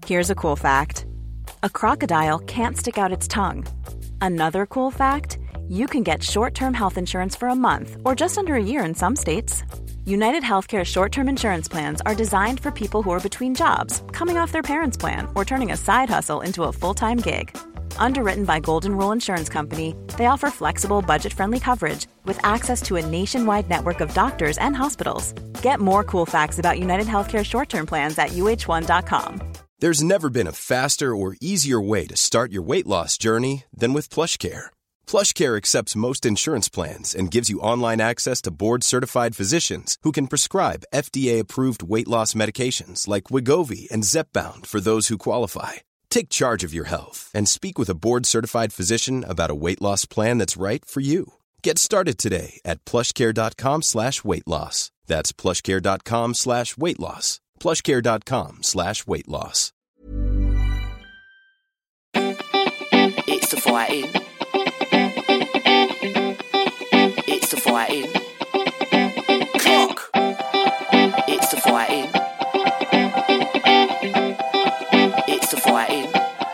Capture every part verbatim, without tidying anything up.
Here's a cool fact. A crocodile can't stick out its tongue. Another cool fact, you can get short-term health insurance for a month or just under a year in some states. United Healthcare short-term insurance plans are designed for people who are between jobs, coming off their parents' plan, or turning a side hustle into a full-time gig. Underwritten by Golden Rule Insurance Company, they offer flexible, budget-friendly coverage with access to a nationwide network of doctors and hospitals. Get more cool facts about United Healthcare short-term plans at U H one dot com. There's never been a faster or easier way to start your weight loss journey than with PlushCare. PlushCare accepts most insurance plans and gives you online access to board-certified physicians who can prescribe F D A-approved weight loss medications like Wegovy and Zepbound for those who qualify. Take charge of your health and speak with a board-certified physician about a weight loss plan that's right for you. Get started today at plushcare.com slash weight loss. That's plushcare.com slash weight loss. plushcare.com slash weight loss. It's the fighting. It's the fighting. Clock. It's the fighting. It's the fighting.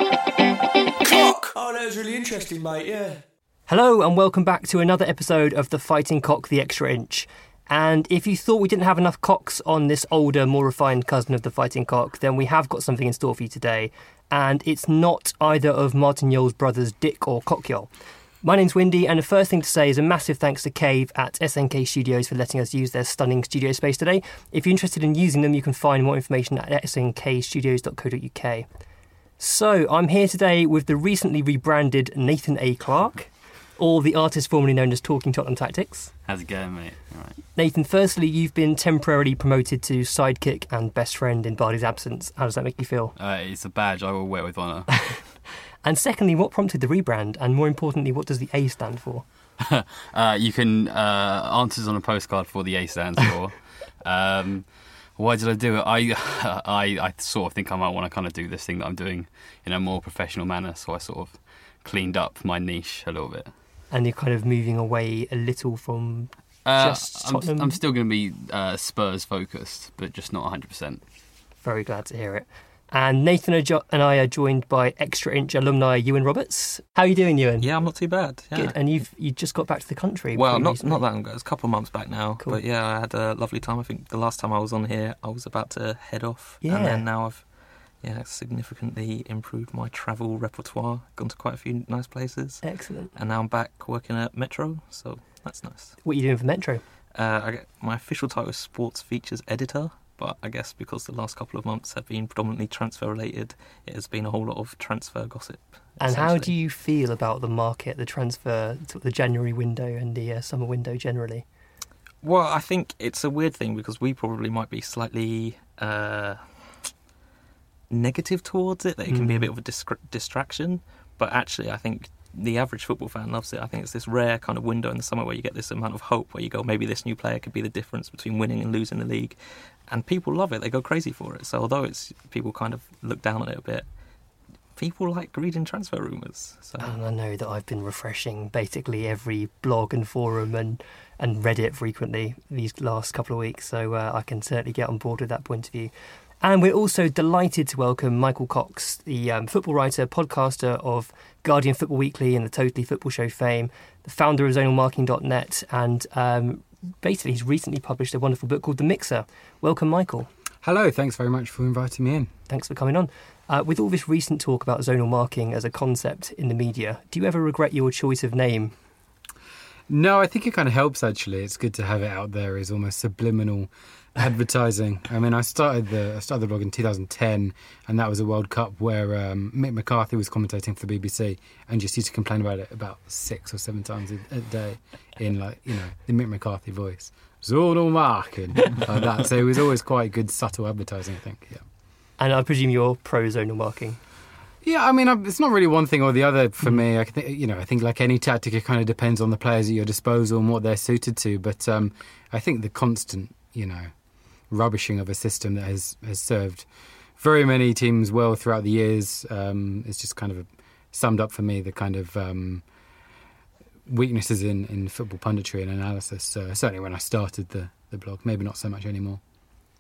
Clock. Oh, that was really interesting, mate, yeah. Hello and welcome back to another episode of The Fighting Cock, The Extra Inch. And if you thought we didn't have enough cocks on this older, more refined cousin of The Fighting Cock, then we have got something in store for you today. And it's not either of Martin Yol's brothers, Dick or Cock Yol. My name's Windy, and the first thing to say is a massive thanks to Cave at S N K Studios for letting us use their stunning studio space today. If you're interested in using them, you can find more information at s n k studios dot co dot u k. So, I'm here today with the recently rebranded Nathan A. Clark, or the artist formerly known as Talking Tottenham Tactics. How's it going, mate? All right. Nathan, firstly, you've been temporarily promoted to sidekick and best friend in Bardi's absence. How does that make you feel? Uh, it's a badge I will wear with honour. And secondly, what prompted the rebrand? And more importantly, what does the A stand for? uh, you can uh, answers on a postcard for the A stands for. um, why did I do it? I, I I sort of think I might want to kind of do this thing that I'm doing in a more professional manner. So I sort of cleaned up my niche a little bit. And you're kind of moving away a little from uh, just I'm, Tottenham? I'm still going to be uh, Spurs focused, but just not one hundred percent. Very glad to hear it. And Nathan and I are joined by Extra Inch alumni Ewan Roberts. How are you doing, Ewan? Yeah, I'm not too bad. Yeah. Good. And you've you just got back to the country. Well, pretty not recently. not that long ago. It's a couple of months back now. Cool. But yeah, I had a lovely time. I think the last time I was on here, I was about to head off. Yeah. And then now I've yeah significantly improved my travel repertoire. Gone to quite a few nice places. Excellent. And now I'm back working at Metro, so that's nice. What are you doing for Metro? Uh, I get, my official title is Sports Features Editor. But I guess because the last couple of months have been predominantly transfer related, it has been a whole lot of transfer gossip. And how do you feel about the market, the transfer, the January window and the uh, summer window generally? Well, I think it's a weird thing because we probably might be slightly uh, negative towards it, that it can mm. be a bit of a distra- distraction. But actually, I think the average football fan loves it. I think it's this rare kind of window in the summer where you get this amount of hope, where you go, maybe this new player could be the difference between winning and losing the league. And people love it. They go crazy for it. So although it's people kind of look down on it a bit, people like reading transfer rumours. So. And I know that I've been refreshing basically every blog and forum and, and Reddit frequently these last couple of weeks. So uh, I can certainly get on board with that point of view. And we're also delighted to welcome Michael Cox, the um, football writer, podcaster of Guardian Football Weekly and the Totally Football Show fame, the founder of zonal marking dot net, and um, basically he's recently published a wonderful book called The Mixer. Welcome, Michael. Hello, thanks very much for inviting me in. Thanks for coming on. Uh, with all this recent talk about zonal marking as a concept in the media, do you ever regret your choice of name? No, I think it kind of helps, actually. It's good to have it out there as almost subliminal advertising. I mean, I started the I started the blog in two thousand ten, and that was a World Cup where um, Mick McCarthy was commentating for the B B C and just used to complain about it about six or seven times a, a day in, like, you know, the Mick McCarthy voice. Zonal marking, like that. So it was always quite good, subtle advertising, I think, yeah. And I presume you're pro-zonal marking? Yeah, I mean, it's not really one thing or the other for mm. me. I think, you know, I think like any tactic, it kind of depends on the players at your disposal and what they're suited to. But um, I think the constant, you know, rubbishing of a system that has, has served very many teams well throughout the years um, is just kind of summed up for me the kind of um, weaknesses in, in football punditry and analysis. Uh, certainly when I started the, the blog, maybe not so much anymore.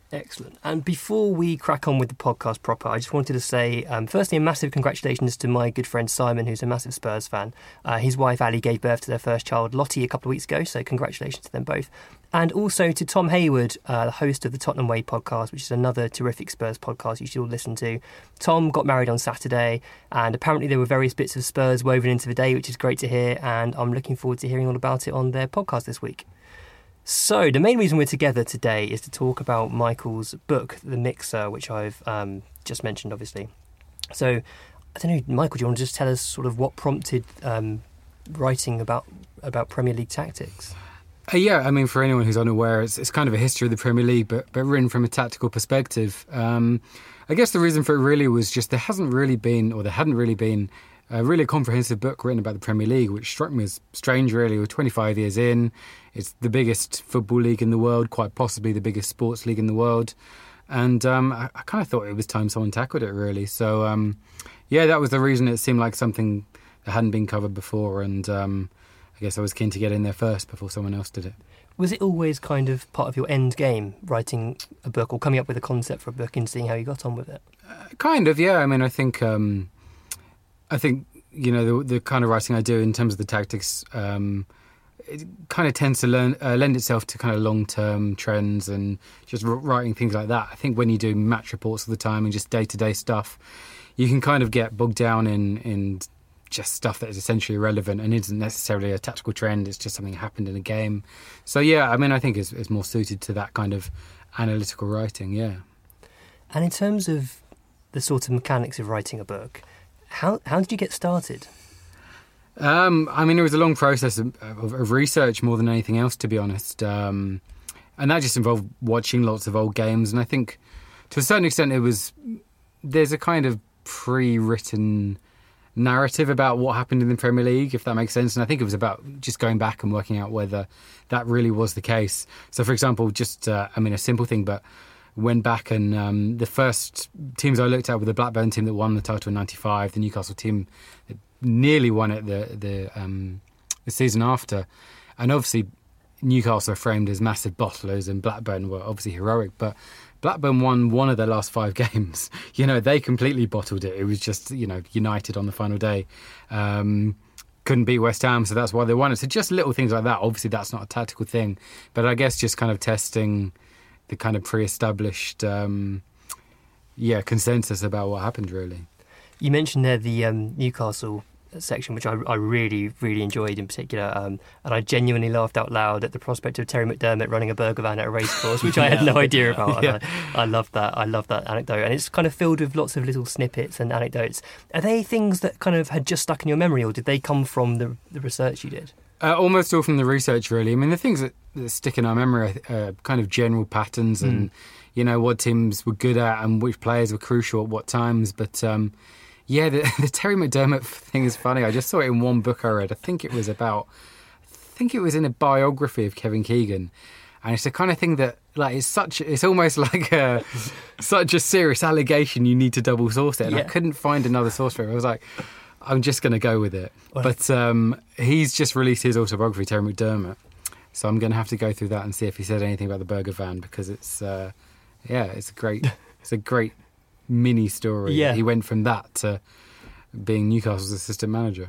Excellent. And before we crack on with the podcast proper, I just wanted to say, um, firstly, a massive congratulations to my good friend Simon, who's a massive Spurs fan. Uh, his wife Ali gave birth to their first child, Lottie, a couple of weeks ago, so congratulations to them both. And also to Tom Hayward, uh, the host of the Tottenham Way podcast, which is another terrific Spurs podcast you should all listen to. Tom got married on Saturday, and apparently there were various bits of Spurs woven into the day, which is great to hear, and I'm looking forward to hearing all about it on their podcast this week. So, the main reason we're together today is to talk about Michael's book, The Mixer, which I've um, just mentioned, obviously. So, I don't know, Michael, do you want to just tell us sort of what prompted um, writing about about Premier League tactics? Uh, yeah, I mean, for anyone who's unaware, it's, it's kind of a history of the Premier League, but, but written from a tactical perspective. Um, I guess the reason for it really was just there hasn't really been, or there hadn't really been, a really comprehensive book written about the Premier League, which struck me as strange, really. We're twenty-five years in. It's the biggest football league in the world, quite possibly the biggest sports league in the world. And um, I, I kind of thought it was time someone tackled it, really. So, um, yeah, that was the reason. It seemed like something that hadn't been covered before. And um, I guess I was keen to get in there first before someone else did it. Was it always kind of part of your end game, writing a book or coming up with a concept for a book and seeing how you got on with it? Uh, kind of, yeah. I mean, I think... Um, I think, you know, the, the kind of writing I do in terms of the tactics, um, it kind of tends to learn, uh, lend itself to kind of long-term trends and just r- writing things like that. I think when you do match reports all the time and just day-to-day stuff, you can kind of get bogged down in, in just stuff that is essentially irrelevant and isn't necessarily a tactical trend. It's just something that happened in a game. So, yeah, I mean, I think it's, it's more suited to that kind of analytical writing, yeah. And in terms of the sort of mechanics of writing a book... How how did you get started? Um, I mean, it was a long process of, of, of research more than anything else, to be honest. Um, and that just involved watching lots of old games. And I think, to a certain extent, it was there's a kind of pre-written narrative about what happened in the Premier League, if that makes sense. And I think it was about just going back and working out whether that really was the case. So, for example, just, uh, I mean, a simple thing, but... went back and um, the first teams I looked at were the Blackburn team that won the title in ninety-five, the Newcastle team that nearly won it the the, um, the season after. And obviously Newcastle are framed as massive bottlers and Blackburn were obviously heroic, but Blackburn won one of their last five games. You know, they completely bottled it. It was just, you know, United on the final day. Um, couldn't beat West Ham, so that's why they won it. So just little things like that. Obviously that's not a tactical thing, but I guess just kind of testing the kind of pre-established, um, yeah, consensus about what happened, really. You mentioned there the um, Newcastle section, which I, I really, really enjoyed in particular, um, and I genuinely laughed out loud at the prospect of Terry McDermott running a burger van at a racecourse, which I had no idea about. Yeah. I, I love that. I love that anecdote, and it's kind of filled with lots of little snippets and anecdotes. Are they things that kind of had just stuck in your memory, or did they come from the, the research you did? Uh, almost all from the research, really. I mean, the things that, that stick in our memory are uh, kind of general patterns and, mm. you know, what teams were good at and which players were crucial at what times. But, um, yeah, the, the Terry McDermott thing is funny. I just saw it in one book I read. I think it was about, I think it was in a biography of Kevin Keegan. And it's the kind of thing that, like, it's such, it's almost like a, such a serious allegation you need to double source it. And yeah. I couldn't find another source for it. I was like... I'm just going to go with it. Well, but um, he's just released his autobiography, Terry McDermott. So I'm going to have to go through that and see if he said anything about the burger van, because it's, uh, yeah, it's a great, it's a great mini story. Yeah. He went from that to being Newcastle's assistant manager.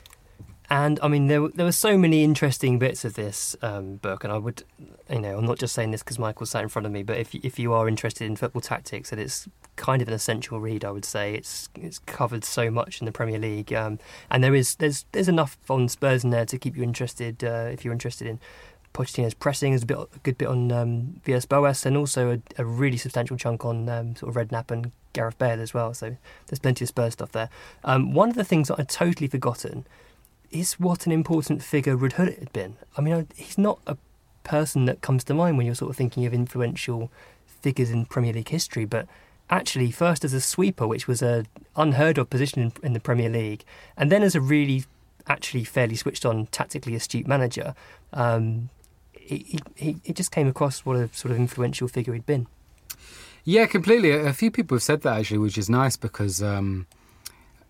And I mean, there there were so many interesting bits of this um, book, and I would, you know, I'm not just saying this because Michael sat in front of me, but if if you are interested in football tactics, and it's kind of an essential read, I would say. It's it's covered so much in the Premier League, um, and there is there's there's enough on Spurs in there to keep you interested uh, if you're interested in Pochettino's pressing. There's a bit a good bit on um, Villas-Boas, and also a, a really substantial chunk on um, sort of Redknapp and Gareth Bale as well. So there's plenty of Spurs stuff there. Um, one of the things that I'd totally forgotten is what an important figure Ruud Gullit had been. I mean, he's not a person that comes to mind when you're sort of thinking of influential figures in Premier League history, but actually first as a sweeper, which was a unheard of position in, in the Premier League, and then as a really actually fairly switched on, tactically astute manager, um, he, he, he just came across what a sort of influential figure he'd been. Yeah, completely. A few people have said that actually, which is nice because... Um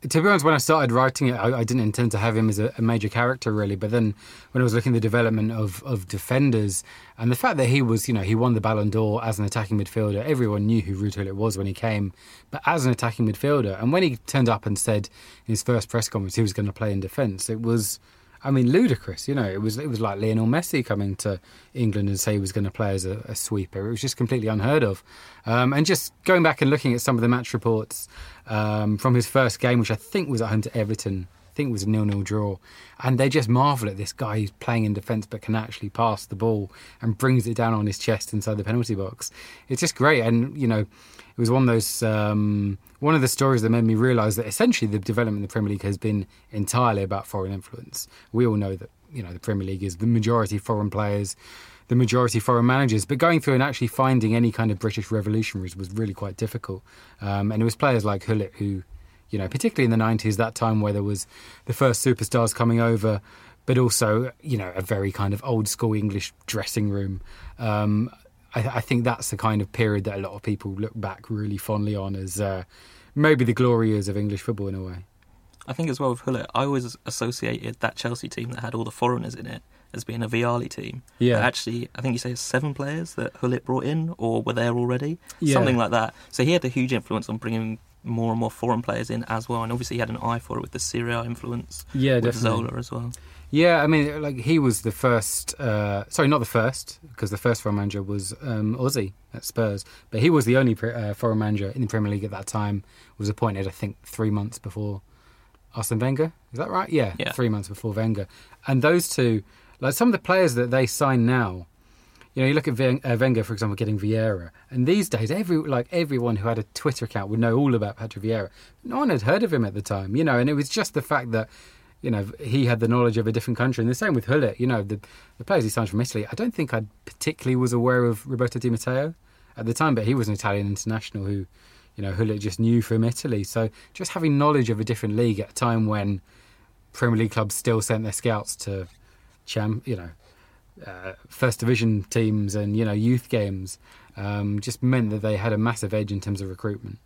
to be honest, when I started writing it, I, I didn't intend to have him as a, a major character, really. But then when I was looking at the development of, of defenders and the fact that he was, you know, he won the Ballon d'Or as an attacking midfielder, everyone knew who Ruud Gullit was when he came, but as an attacking midfielder. And when he turned up and said in his first press conference he was going to play in defence, it was, I mean, ludicrous. You know, it was it was like Lionel Messi coming to England and say he was going to play as a, a sweeper. It was just completely unheard of. Um, and just going back and looking at some of the match reports um, from his first game, which I think was at home to Everton, I think it was a nil-nil draw, and they just marvel at this guy who's playing in defence but can actually pass the ball and brings it down on his chest inside the penalty box. It's just great. And, you know, it was one of those um, one of the stories that made me realise that essentially the development of the Premier League has been entirely about foreign influence. We all know that, you know, the Premier League is the majority foreign players, the majority foreign managers, but going through and actually finding any kind of British revolutionaries was really quite difficult. Um, and it was players like Gullit who, you know, particularly in the nineties, that time where there was the first superstars coming over, but also, you know, a very kind of old school English dressing room. Um, I, I think that's the kind of period that a lot of people look back really fondly on as uh, maybe the glory years of English football in a way. I think as well with Gullit, I always associated that Chelsea team that had all the foreigners in it as being a Vialli team. Yeah. But actually, I think you say it's seven players that Gullit brought in or were there already. Yeah. Something like that. So he had a huge influence on bringing more and more foreign players in as well. And obviously he had an eye for it with the Serie A influence. Yeah, with definitely. Zola as well. Yeah, I mean, like he was the first. Uh, sorry, not the first, because the first foreign manager was um, Ozzy at Spurs, but he was the only pre- uh, foreign manager in the Premier League at that time. Was appointed, I think, three months before Arsene Wenger. Is that right? Yeah, yeah, three months before Wenger. And those two, like some of the players that they sign now. You know, you look at Wenger, for example, getting Vieira, and these days, every like everyone who had a Twitter account would know all about Patrick Vieira. No one had heard of him at the time, you know, and it was just the fact that, you know, he had the knowledge of a different country. And the same with Gullit, you know, the, the players he signed from Italy. I don't think I particularly was aware of Roberto Di Matteo at the time, but he was an Italian international who, you know, Gullit just knew from Italy. So just having knowledge of a different league at a time when Premier League clubs still sent their scouts to, cham- you know, uh, first division teams and, you know, youth games, um, just meant that they had a massive edge in terms of recruitment.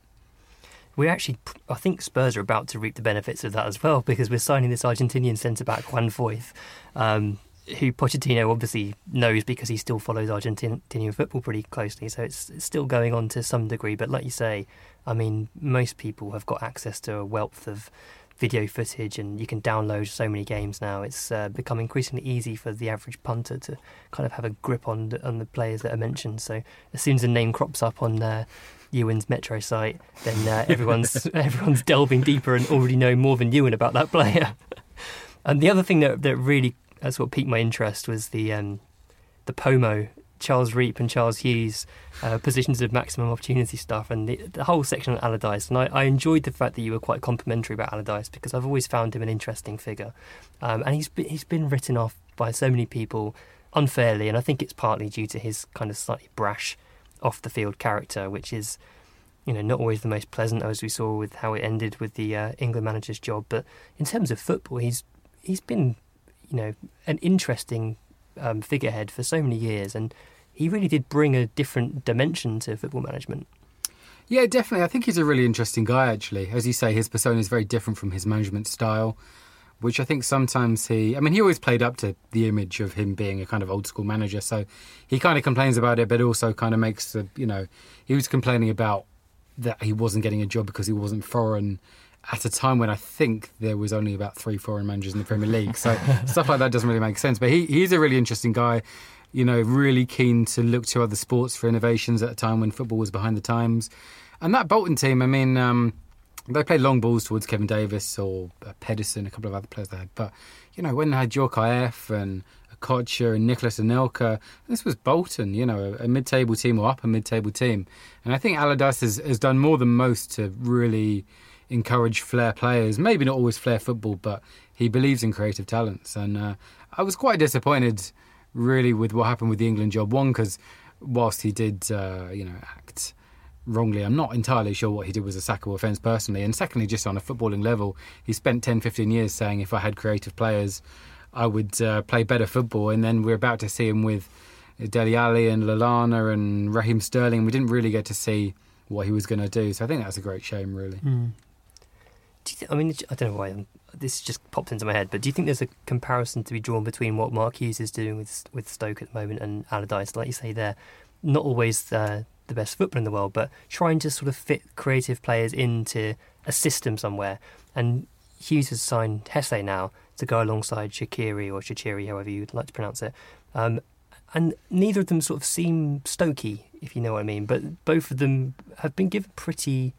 We actually, I think Spurs are about to reap the benefits of that as well, because we're signing this Argentinian centre-back, Juan Foyth, um, who Pochettino obviously knows because he still follows Argentinian football pretty closely, so it's, it's still going on to some degree. But like you say, I mean, most people have got access to a wealth of video footage, and you can download so many games now. It's uh, become increasingly easy for the average punter to kind of have a grip on the, on the players that are mentioned. So as soon as a name crops up on uh, Ewan's Metro site, then uh, everyone's everyone's delving deeper and already know more than Ewan about that player. And the other thing that that really that's what piqued my interest was the um, the Pomo, Charles Reap and Charles Hughes uh, positions of maximum opportunity stuff, and the, the whole section on Allardyce. And I, I enjoyed the fact that you were quite complimentary about Allardyce, because I've always found him an interesting figure, um, and he's been, he's been written off by so many people unfairly, and I think it's partly due to his kind of slightly brash off the field character, which is, you know, not always the most pleasant, as we saw with how it ended with the uh, England manager's job. But in terms of football, he's he's been, you know, an interesting um, figurehead for so many years, and he really did bring a different dimension to football management. Yeah, definitely. I think he's a really interesting guy, actually. As you say, his persona is very different from his management style, which I think sometimes he... I mean, he always played up to the image of him being a kind of old-school manager, so he kind of complains about it, but also kind of makes the, you know... He was complaining about that he wasn't getting a job because he wasn't foreign at a time when I think there was only about three foreign managers in the Premier League, so stuff like that doesn't really make sense. But he he's a really interesting guy, you know, really keen to look to other sports for innovations at a time when football was behind the times. And that Bolton team, I mean... Um, They played long balls towards Kevin Davis or uh, Pedersen, a couple of other players they had. But, you know, when they had Djorkaeff and Kocha and Nicholas Anelka, this was Bolton, you know, a, a mid-table team or upper mid-table team. And I think Allardyce has, has done more than most to really encourage flair players. Maybe not always flair football, but he believes in creative talents. And uh, I was quite disappointed, really, with what happened with the England job. One, because whilst he did, uh, you know, act... wrongly, I'm not entirely sure what he did was a sackable offence personally, and secondly, just on a footballing level, he spent ten, fifteen years saying if I had creative players I would uh, play better football, and then we're about to see him with Dele Alli and Lallana and Raheem Sterling. We didn't really get to see what he was going to do, so I think that's a great shame, really. Mm. Do you th- I mean, I don't know why I'm, this just popped into my head, but do you think there's a comparison to be drawn between what Mark Hughes is doing with with Stoke at the moment and Allardyce? Like you say, they're not always uh, the best footballer in the world, but trying to sort of fit creative players into a system somewhere. And Hughes has signed Hesse now to go alongside Shaqiri or Shaqiri, however you'd like to pronounce it. Um, and neither of them sort of seem Stokey, if you know what I mean. But both of them have been given pretty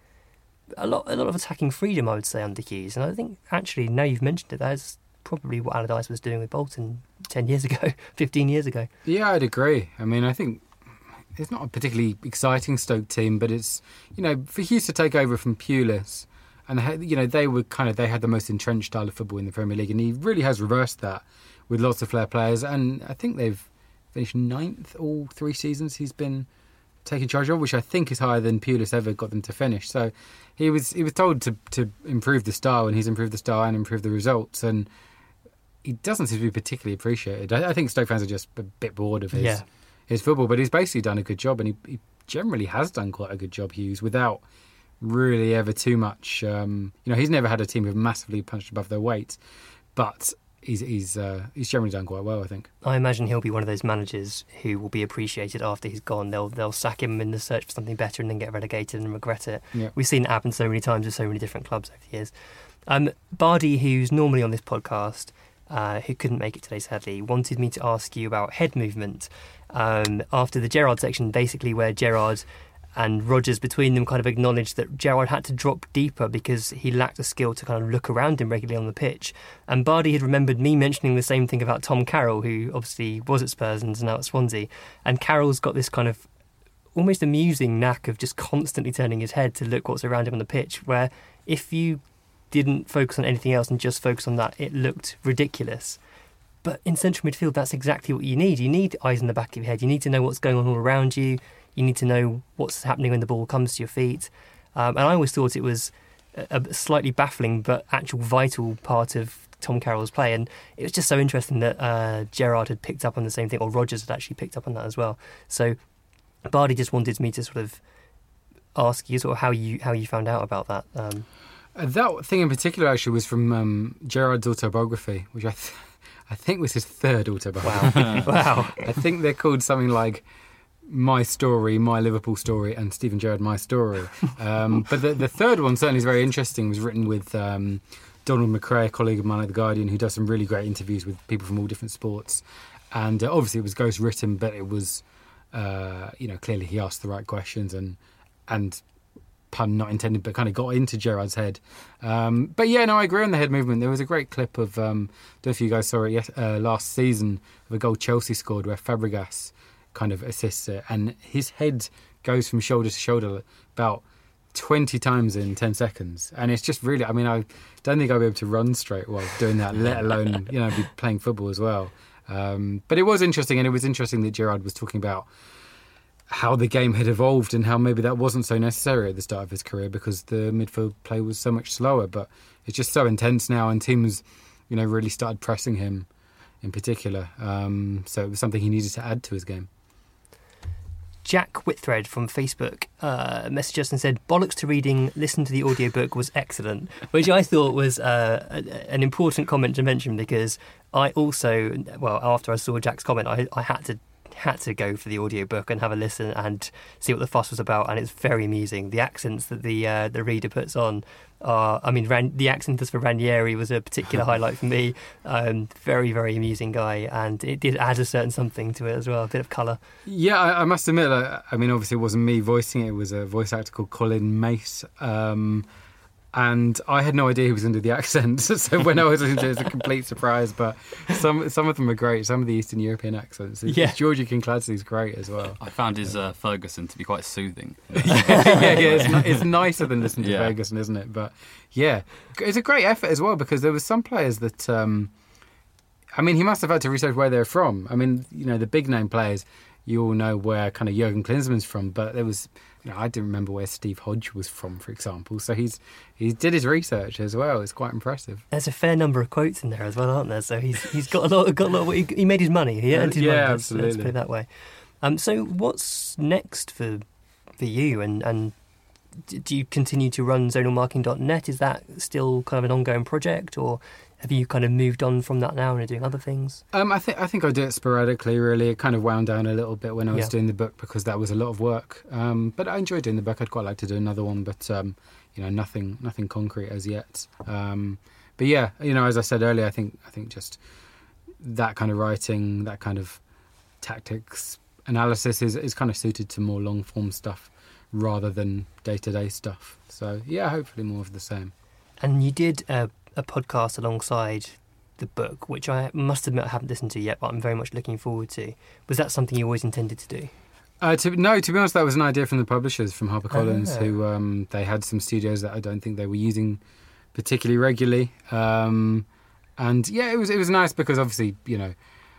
a lot, a lot of attacking freedom, I would say, under Hughes. And I think actually, now you've mentioned it, that's probably what Allardyce was doing with Bolton ten years ago, fifteen years ago. Yeah, I'd agree. I mean, I think it's not a particularly exciting Stoke team, but it's, you know, for Hughes to take over from Pulis, and you know they were kind of they had the most entrenched style of football in the Premier League, and he really has reversed that with lots of flair players. And I think they've finished ninth all three seasons he's been taking charge of, which I think is higher than Pulis ever got them to finish. So he was he was told to to improve the style, and he's improved the style and improved the results, and he doesn't seem to be particularly appreciated. I, I think Stoke fans are just a bit bored of his yeah. his football, but he's basically done a good job, and he, he generally has done quite a good job, Hughes, without really ever too much. Um, you know, he's never had a team who've massively punched above their weight, but he's he's uh, he's generally done quite well, I think. I imagine he'll be one of those managers who will be appreciated after he's gone. They'll they'll sack him in the search for something better and then get relegated and regret it. Yeah. We've seen it happen so many times with so many different clubs over the years. Um, Bardi, who's normally on this podcast, uh, who couldn't make it today sadly, wanted me to ask you about head movement um, after the Gerrard section, basically where Gerrard and Rodgers between them kind of acknowledged that Gerrard had to drop deeper because he lacked the skill to kind of look around him regularly on the pitch. And Bardi had remembered me mentioning the same thing about Tom Carroll, who obviously was at Spurs and is now at Swansea. And Carroll's got this kind of almost amusing knack of just constantly turning his head to look what's around him on the pitch, where if you didn't focus on anything else and just focus on that, it looked ridiculous. But in central midfield, that's exactly what you need. You need eyes in the back of your head. You need to know what's going on all around you. You need to know what's happening when the ball comes to your feet. Um, and I always thought it was a, a slightly baffling but actual vital part of Tom Carroll's play. And it was just so interesting that uh, Gerrard had picked up on the same thing, or Rodgers had actually picked up on that as well. So Bardi just wanted me to sort of ask you sort of how you how you found out about that. Um, uh, that thing in particular actually was from um, Gerrard's autobiography, which I, th- I think was his third autobiography. Wow. Wow. I think they're called something like My Story, My Liverpool Story, and Steven Gerrard, My Story. Um, but the, the third one certainly is very interesting. It was written with um, Donald McRae, a colleague of mine at The Guardian, who does some really great interviews with people from all different sports. And uh, obviously it was ghost written, but it was, uh, you know, clearly he asked the right questions and, and pun not intended, but kind of got into Gerrard's head. Um, but yeah, no, I agree on the head movement. There was a great clip of, um, I don't know if you guys saw it yet, uh, last season, of a goal Chelsea scored where Fabregas kind of assists it, and his head goes from shoulder to shoulder about twenty times in ten seconds, and it's just really, I mean, I don't think I'll be able to run straight while doing that, let alone, you know, be playing football as well. Um, but it was interesting, and it was interesting that Gerrard was talking about how the game had evolved and how maybe that wasn't so necessary at the start of his career because the midfield play was so much slower, but it's just so intense now, and teams, you know, really started pressing him in particular. Um, so it was something he needed to add to his game. Jack Whitthread from Facebook uh, messaged us and said, bollocks to reading, listen to the audiobook was excellent, which I thought was uh, a, an important comment to mention because I also, well, after I saw Jack's comment, I, I had to had to go for the audiobook and have a listen and see what the fuss was about, and it's very amusing. The accents that the uh, the reader puts on are, I mean, Ran- the accent for Ranieri was a particular highlight for me. Um, very, very amusing guy, and it did add a certain something to it as well, a bit of colour. Yeah, I, I must admit, like, I mean, obviously it wasn't me voicing it, it was a voice actor called Colin Mace. Um, And I had no idea he was going to do the accent, so when I was listening to it, it was a complete surprise. But some some of them are great. Some of the Eastern European accents. Yeah. Georgie Kinkladze's great as well. I found his uh, Ferguson to be quite soothing. yeah, yeah, yeah. It's, ni- it's nicer than listening to Yeah. Ferguson, isn't it? But yeah, it's a great effort as well because there were some players that, um, I mean, he must have had to research where they're from. I mean, you know, the big name players, you all know where kind of Jurgen Klinsmann's from, but there was, you know, I didn't remember where Steve Hodge was from, for example. So he's he did his research as well. It's quite impressive. There's a fair number of quotes in there as well, aren't there? So he's he's got a lot, got a lot. Of, he, he made his money. He earned his Yeah, money. Let's, absolutely. let's put it that way. Um, so what's next for for you and and d- do you continue to run zonal marking dot net? Is that still kind of an ongoing project, or have you kind of moved on from that now and are doing other things? Um, I think I think I do it sporadically. Really, it kind of wound down a little bit when I was Yeah. doing the book because that was a lot of work. Um, but I enjoyed doing the book. I'd quite like to do another one, but um, you know, nothing nothing concrete as yet. Um, but yeah, you know, as I said earlier, I think I think just that kind of writing, that kind of tactics analysis is is kind of suited to more long form stuff rather than day to day stuff. So yeah, hopefully more of the same. And you did a, a podcast alongside the book, which I must admit I haven't listened to yet, but I'm very much looking forward to. Was that something you always intended to do? Uh, to, no, to be honest, that was an idea from the publishers, from HarperCollins, Oh. who um, they had some studios that I don't think they were using particularly regularly. Um, and yeah, it was it was nice because obviously, you know,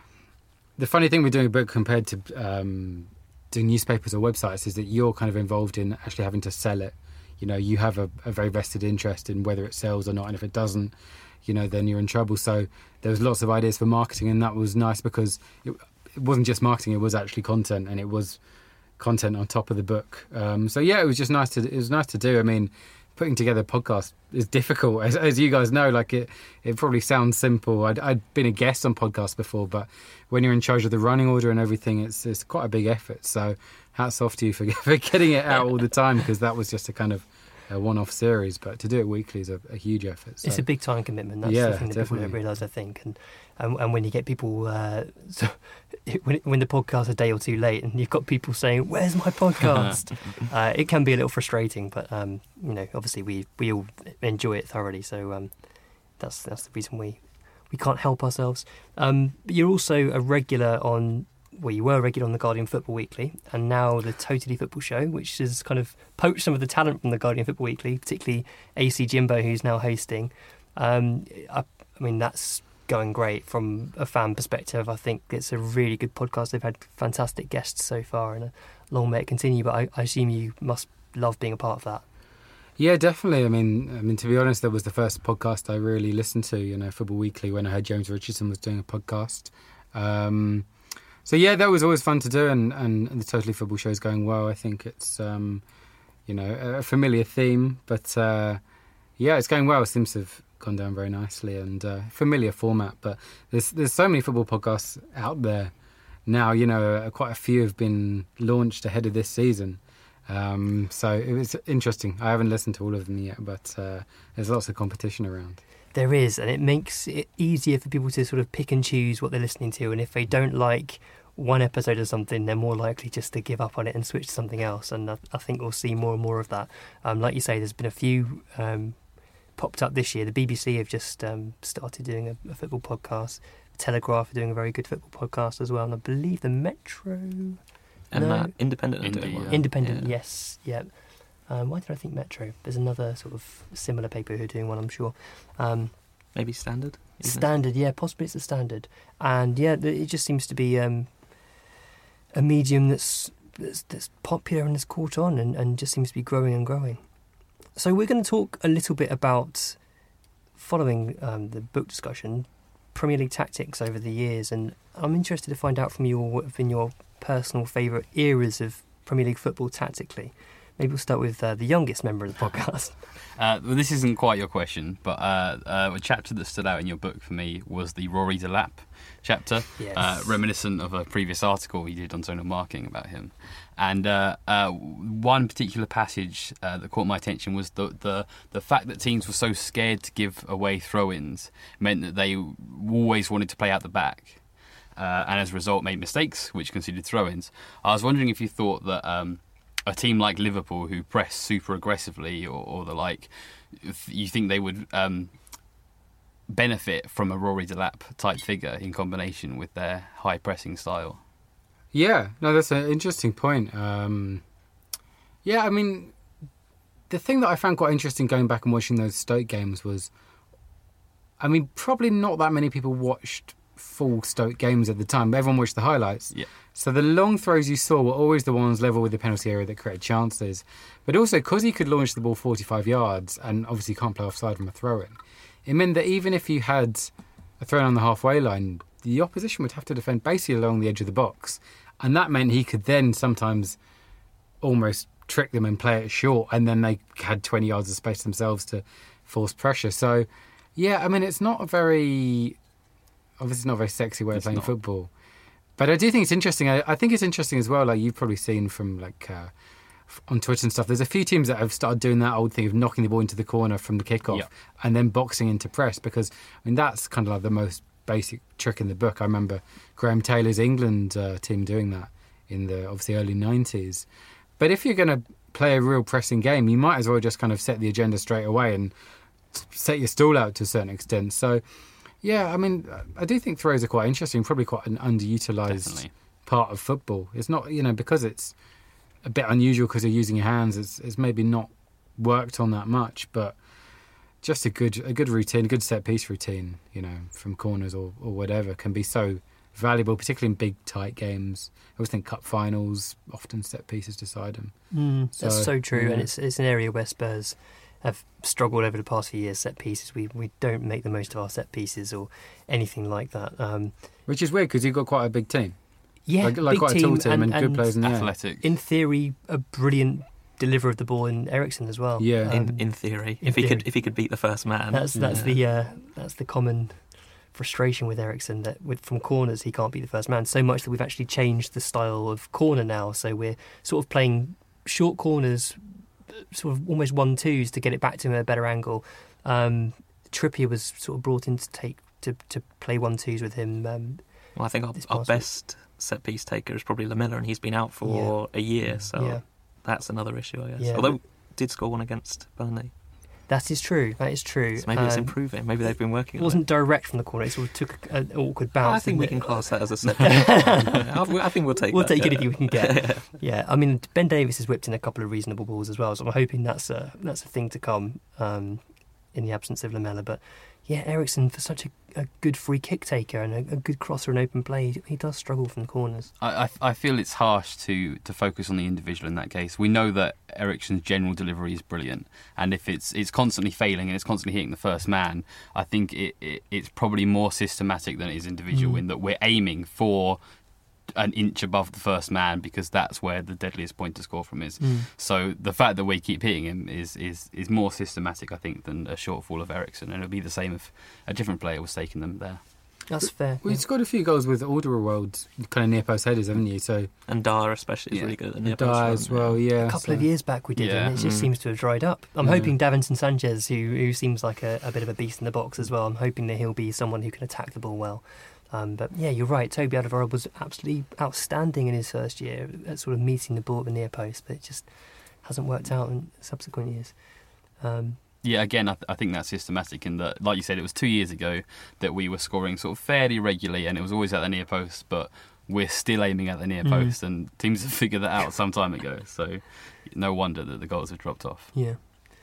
the funny thing with doing a book compared to um, doing newspapers or websites is that you're kind of involved in actually having to sell it. You know, you have a, a very vested interest in whether it sells or not, and if it doesn't, you know, then you're in trouble. So there was lots of ideas for marketing, and that was nice because it, it wasn't just marketing; it was actually content, and it was content on top of the book. Um, so yeah, it was just nice to it was nice to do. I mean, putting together a podcast is difficult, as, as you guys know. Like it, it probably sounds simple. I'd, I'd been a guest on podcasts before, but when you're in charge of the running order and everything, it's it's quite a big effort. So hats off to you for, for getting it out all the time, because that was just a kind of a one-off series. But to do it weekly is a, a huge effort. So. It's a big time commitment. That's Yeah, the thing that people don't definitely. realise, I think. And and, and when you get people, uh, so when, when the podcast's a day or two late and you've got people saying, "Where's my podcast?" uh, it can be a little frustrating. But um, you know, obviously we, we all enjoy it thoroughly. So um, that's that's the reason we we can't help ourselves. Um, but you're also a regular on. Well, you were a regular on the Guardian Football Weekly, and now the Totally Football Show, which has kind of poached some of the talent from the Guardian Football Weekly, particularly A C Jimbo, who's now hosting. Um, I, I mean, that's going great from a fan perspective. I think it's a really good podcast. They've had fantastic guests so far, and a long may it continue. But I, I assume you must love being a part of that. Yeah, definitely. I mean, I mean, to be honest, that was the first podcast I really listened to. You know, Football Weekly, when I heard James Richardson was doing a podcast. Um, So yeah, that was always fun to do, and, and the Totally Football Show is going well. I think it's um, you know a familiar theme, but uh, yeah, it's going well. It seems to have gone down very nicely, and uh, familiar format. But there's there's so many football podcasts out there now. You know, uh, quite a few have been launched ahead of this season. Um, so it was interesting. I haven't listened to all of them yet, but uh, there's lots of competition around. There is, and it makes it easier for people to sort of pick and choose what they're listening to. And if they don't like one episode of something, they're more likely just to give up on it and switch to something else. And I, I think we'll see more and more of that. Um, like you say, there's been a few um, popped up this year. The B B C have just um, started doing a, a football podcast. The Telegraph are doing a very good football podcast as well. And I believe the Metro... And No. uh, Independent are Indie, doing well. yeah. Independent, Yeah. yes, yeah. Um, why did I think Metro? There's another sort of similar paper who are doing one, I'm sure. Um, Maybe Standard. even? Standard, yeah, possibly it's the Standard, and yeah, th- it just seems to be um, a medium that's, that's that's popular and has caught on, and, and just seems to be growing and growing. So we're going to talk a little bit about, following um, the book discussion, Premier League tactics over the years, and I'm interested to find out from you all what have been your personal favourite eras of Premier League football tactically. Maybe we'll start with uh, the youngest member of the podcast. Uh, well, this isn't quite your question, but uh, uh, a chapter that stood out in your book for me was the Rory Delap chapter, Yes. uh, reminiscent of a previous article you did on zonal marking about him. And uh, uh, one particular passage uh, that caught my attention was the, the the fact that teams were so scared to give away throw-ins meant that they always wanted to play out the back, uh, and as a result made mistakes which considered throw-ins. I was wondering if you thought that um, a team like Liverpool, who press super aggressively, or, or the like, if you think they would um, benefit from a Rory Delap type figure in combination with their high pressing style? Yeah, no, that's an interesting point. Um, yeah, I mean, the thing that I found quite interesting going back and watching those Stoke games was, I mean, probably not that many people watched full Stoke games at the time, but everyone watched the highlights. Yeah. So the long throws you saw were always the ones level with the penalty area that created chances. But also, because he could launch the ball forty-five yards and obviously can't play offside from a throw-in, it meant that even if you had a throw-in on the halfway line, the opposition would have to defend basically along the edge of the box. And that meant he could then sometimes almost trick them and play it short, and then they had twenty yards of space themselves to force pressure. So, yeah, I mean, it's not a very, obviously not a very sexy way It's of playing not. football. But I do think it's interesting. I, I think it's interesting as well, like you've probably seen from like uh, f- on Twitter and stuff, there's a few teams that have started doing that old thing of knocking the ball into the corner from the kickoff Yeah. and then boxing into press, because, I mean, that's kind of like the most basic trick in the book. I remember Graham Taylor's England uh, team doing that in the, obviously, early nineties. But if you're going to play a real pressing game, you might as well just kind of set the agenda straight away and s- set your stall out to a certain extent. So, yeah, I mean, I do think throws are quite interesting, probably quite an underutilised Definitely. part of football. It's not, you know, because it's a bit unusual because you're using your hands, it's, it's maybe not worked on that much, but just a good a good routine, a good set-piece routine, you know, from corners or, or whatever, can be so valuable, particularly in big, tight games. I always think cup finals, often set-pieces decide them. Mm, that's So, so true, yeah. and it's it's an area where Spurs have struggled over the past few years. Set pieces, we we don't make the most of our set pieces or anything like that. Um, Which is weird because you've got quite a big team. yeah, like like big quite a team tall team and, and, good players in the air. Athletic. in theory, a brilliant deliverer of the ball in Ericsson as well. Yeah. Um, In in theory, in if he theory. could if he could beat the first man, that's that's yeah. the uh, that's the common frustration with Ericsson, that with from corners he can't be the first man. So much that we've actually changed the style of corner now. So we're sort of playing short corners, sort of almost one twos to get it back to him at a better angle. Um, Trippier was sort of brought in to take to, to play one twos with him. Um, Well, I think our, this our past week. best set piece taker is probably Lamella, and he's been out for a year, so yeah, that's another issue, I guess. Yeah. Although did score one against Burnley, that is true. That is true. so maybe it's Um, improving. Maybe they've been working. It on wasn't it. direct from the corner. It sort of took an awkward bounce. I think we didn't can it? class that as a set piece. I I think we'll take. We'll that, take it yeah. if you can get. Yeah, I mean, Ben Davies has whipped in a couple of reasonable balls as well, so I'm hoping that's a that's a thing to come um, in the absence of Lamella. But yeah, Ericsson, for such a, a good free kick taker and a, a good crosser in open play, he does struggle from corners. I, I I feel it's harsh to, to focus on the individual in that case. We know that Eriksen's general delivery is brilliant, and if it's it's constantly failing and it's constantly hitting the first man, I think it, it it's probably more systematic than it is individual, Mm. in that we're aiming for an inch above the first man because that's where the deadliest point to score from is. So the fact that we keep hitting him is, is, is more systematic, I think, than a shortfall of Eriksen, and it would be the same if a different player was taking them there. That's fair. Well, you've scored a few goals with Alderweireld kind of near post headers, haven't you? So And Dyer especially is Yeah. really good at the near Dyer post as run, well, yeah. A couple of so- years back we did, Yeah. and it just Mm. seems to have dried up. I'm Yeah. hoping Davinson Sanchez, who who seems like a, a bit of a beast in the box as well, I'm hoping that he'll be someone who can attack the ball well. Um, but yeah, you're right. Toby Alderweireld was absolutely outstanding in his first year at sort of meeting the ball at the near post, but it just hasn't worked out in subsequent years. Um, Yeah, again, I, th- I think that's systematic in that, like you said, it was two years ago that we were scoring sort of fairly regularly, and it was always at the near post, but we're still aiming at the near Mm. post, and teams have figured that out some time ago. So no wonder that the goals have dropped off. yeah.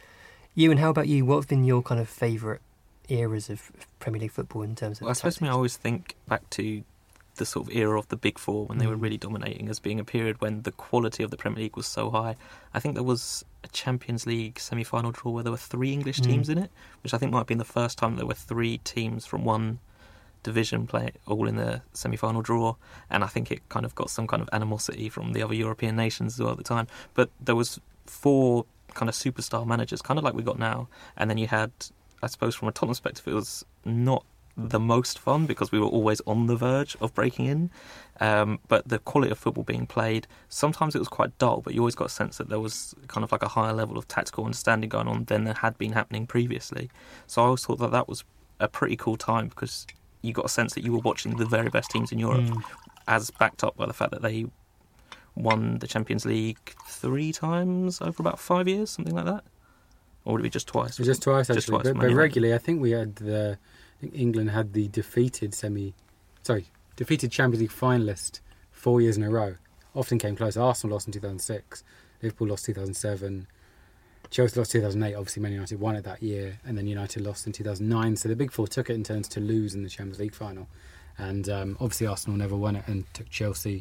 Ewan, how about you? What have been your kind of favourite eras of Premier League football in terms of Well, I suppose me, I tactics? always think back to the sort of era of the Big Four when they were Mm. really dominating, as being a period when the quality of the Premier League was so high. I think there was a Champions League semi-final draw where there were three English Mm. teams in it, which I think might have been the first time there were three teams from one division play all in the semi-final draw, and I think it kind of got some kind of animosity from the other European nations as well at the time. But there was four kind of superstar managers, kind of like we got now, and then you had, I suppose from a Tottenham perspective, it was not the most fun because we were always on the verge of breaking in. Um, but the quality of football being played, sometimes it was quite dull, but you always got a sense that there was kind of like a higher level of tactical understanding going on than there had been happening previously. So I always thought that that was a pretty cool time because you got a sense that you were watching the very best teams in Europe, Mm. as backed up by the fact that they won the Champions League three times over about five years, something like that. Or would it be just twice? Just twice, actually. Just twice, but, Man but United. regularly, I think we had the. I think England had the defeated semi. Sorry, defeated Champions League finalist four years in a row. Often came close. Arsenal lost in two thousand six. Liverpool lost two thousand seven. Chelsea lost two thousand eight. Obviously, Man United won it that year. And then United lost in two thousand nine. So the Big Four took it in turns to lose in the Champions League final. And um, obviously, Arsenal never won it and took Chelsea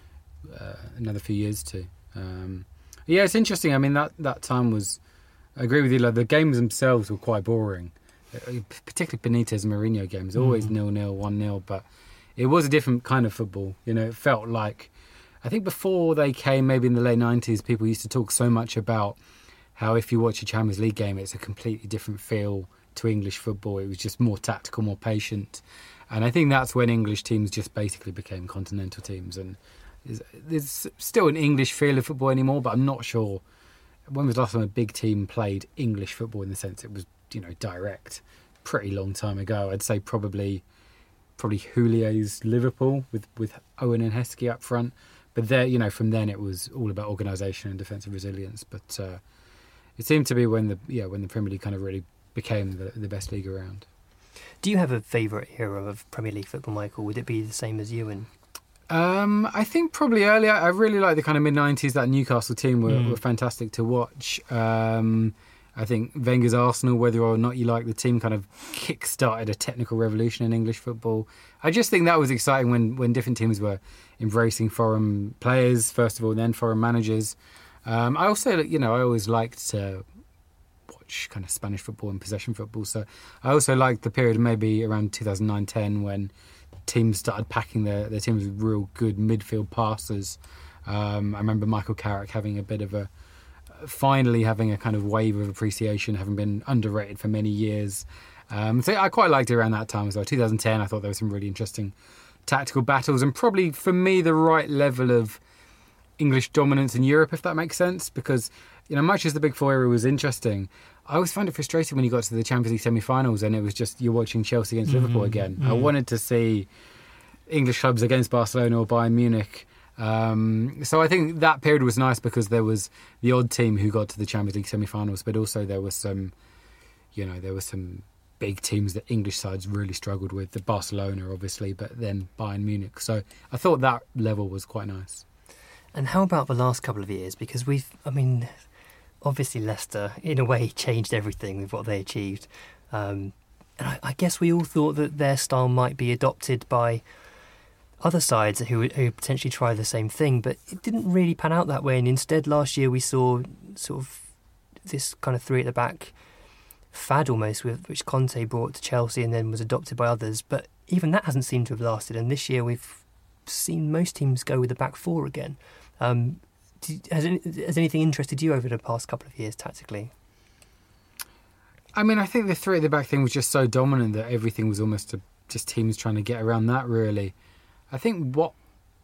uh, another few years to. Um, yeah, it's interesting. I mean, that, that time was. I agree with you. Like, the games themselves were quite boring, uh, particularly Benitez and Mourinho games. Always Mm. nil nil, one nil, but it was a different kind of football. You know, it felt like I think before they came, maybe in the late nineties, people used to talk so much about how if you watch a Champions League game, it's a completely different feel to English football. It was just more tactical, more patient. And I think that's when English teams just basically became continental teams. And there's, there's still an English feel of football anymore, but I'm not sure. When was the last time a big team played English football in the sense it was, you know, direct? Pretty long time ago. I'd say probably probably Houlier's Liverpool with, with Owen and Heskey up front. But there, you know, from then it was all about organisation and defensive resilience. But uh, it seemed to be when the yeah when the Premier League kind of really became the, the best league around. Do you have a favourite era of Premier League football, Michael? Would it be the same as Ewan? Um, I think probably earlier. I really like the kind of mid nineties. That Newcastle team were, mm. were fantastic to watch. Um, I think Wenger's Arsenal, whether or not you like the team, kind of kick-started a technical revolution in English football. I just think that was exciting when, when different teams were embracing foreign players, first of all, then foreign managers. Um, I also, you know, I always liked to watch kind of Spanish football and possession football. So I also liked the period maybe around two thousand nine ten when teams started packing their, their teams with real good midfield passers. Um, I remember Michael Carrick having a bit of a finally having a kind of wave of appreciation, having been underrated for many years. Um, so I quite liked it around that time as well. two thousand ten, I thought there were some really interesting tactical battles and probably, for me, the right level of English dominance in Europe, if that makes sense. Because, you know, much as the Big Four era was interesting, I always found it frustrating when you got to the Champions League semi-finals and it was just you're watching Chelsea against mm-hmm. Liverpool again. Mm-hmm. I wanted to see English clubs against Barcelona or Bayern Munich. Um, so I think that period was nice because there was the odd team who got to the Champions League semi-finals, but also there was some, you know, there were some big teams that English sides really struggled with. The Barcelona, obviously, but then Bayern Munich. So I thought that level was quite nice. And how about the last couple of years? Because we've, I mean, obviously Leicester, in a way, changed everything with what they achieved. Um, and I, I guess we all thought that their style might be adopted by other sides who who potentially try the same thing, but it didn't really pan out that way. And instead, last year we saw sort of this kind of three at the back fad almost, with which Conte brought to Chelsea and then was adopted by others. But even that hasn't seemed to have lasted. And this year we've seen most teams go with the back four again. Um, did, has, has anything interested you over the past couple of years tactically? I mean, I think the three at the back thing was just so dominant that everything was almost a, just teams trying to get around that, really. I think what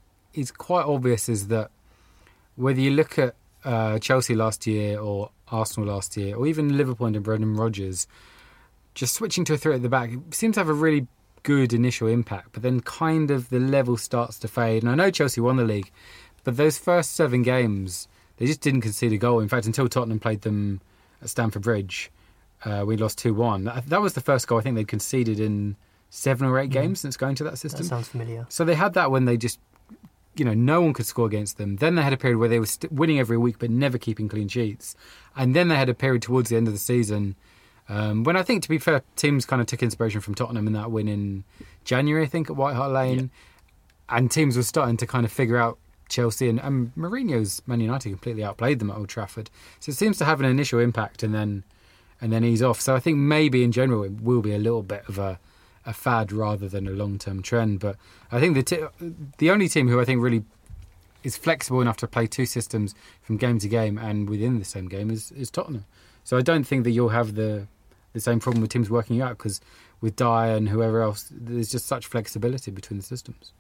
is quite obvious is that whether you look at uh, Chelsea last year or Arsenal last year, or even Liverpool under Brendan Rodgers, just switching to a three at the back seems to have a really good initial impact, but then kind of the level starts to fade. And I know Chelsea won the league, but those first seven games, they just didn't concede a goal. In fact, until Tottenham played them at Stamford Bridge, uh, we lost two one. That, that was the first goal I think they'd conceded in seven or eight games mm. since going to that system. That sounds familiar. So they had that when they just, you know, no one could score against them. Then they had a period where they were st- winning every week but never keeping clean sheets. And then they had a period towards the end of the season um, when I think, to be fair, teams kind of took inspiration from Tottenham in that win in January, I think, at White Hart Lane. Yeah. And teams were starting to kind of figure out Chelsea. And, and Mourinho's Man United completely outplayed them at Old Trafford. So it seems to have an initial impact and then and then ease off. So I think maybe in general it will be a little bit of a a fad rather than a long-term trend. But I think the t- the only team who I think really is flexible enough to play two systems from game to game and within the same game is, is Tottenham. So I don't think that you'll have the the same problem with teams working out, because with Dyer and whoever else, there's just such flexibility between the systems.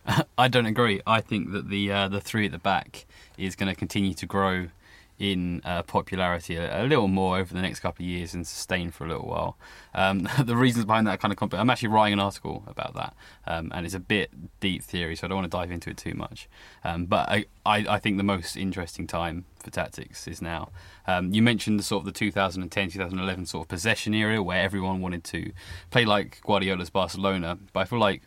I don't agree. I think that the uh, the three at the back is going to continue to grow in uh, popularity a, a little more over the next couple of years and sustain for a little while. Um, the reasons behind that kind of comp- I'm actually writing an article about that, um, and it's a bit deep theory, so I don't want to dive into it too much. Um, but I, I, I think the most interesting time for tactics is now. Um, you mentioned the sort of the two thousand ten, two thousand eleven sort of possession era where everyone wanted to play like Guardiola's Barcelona, but I feel like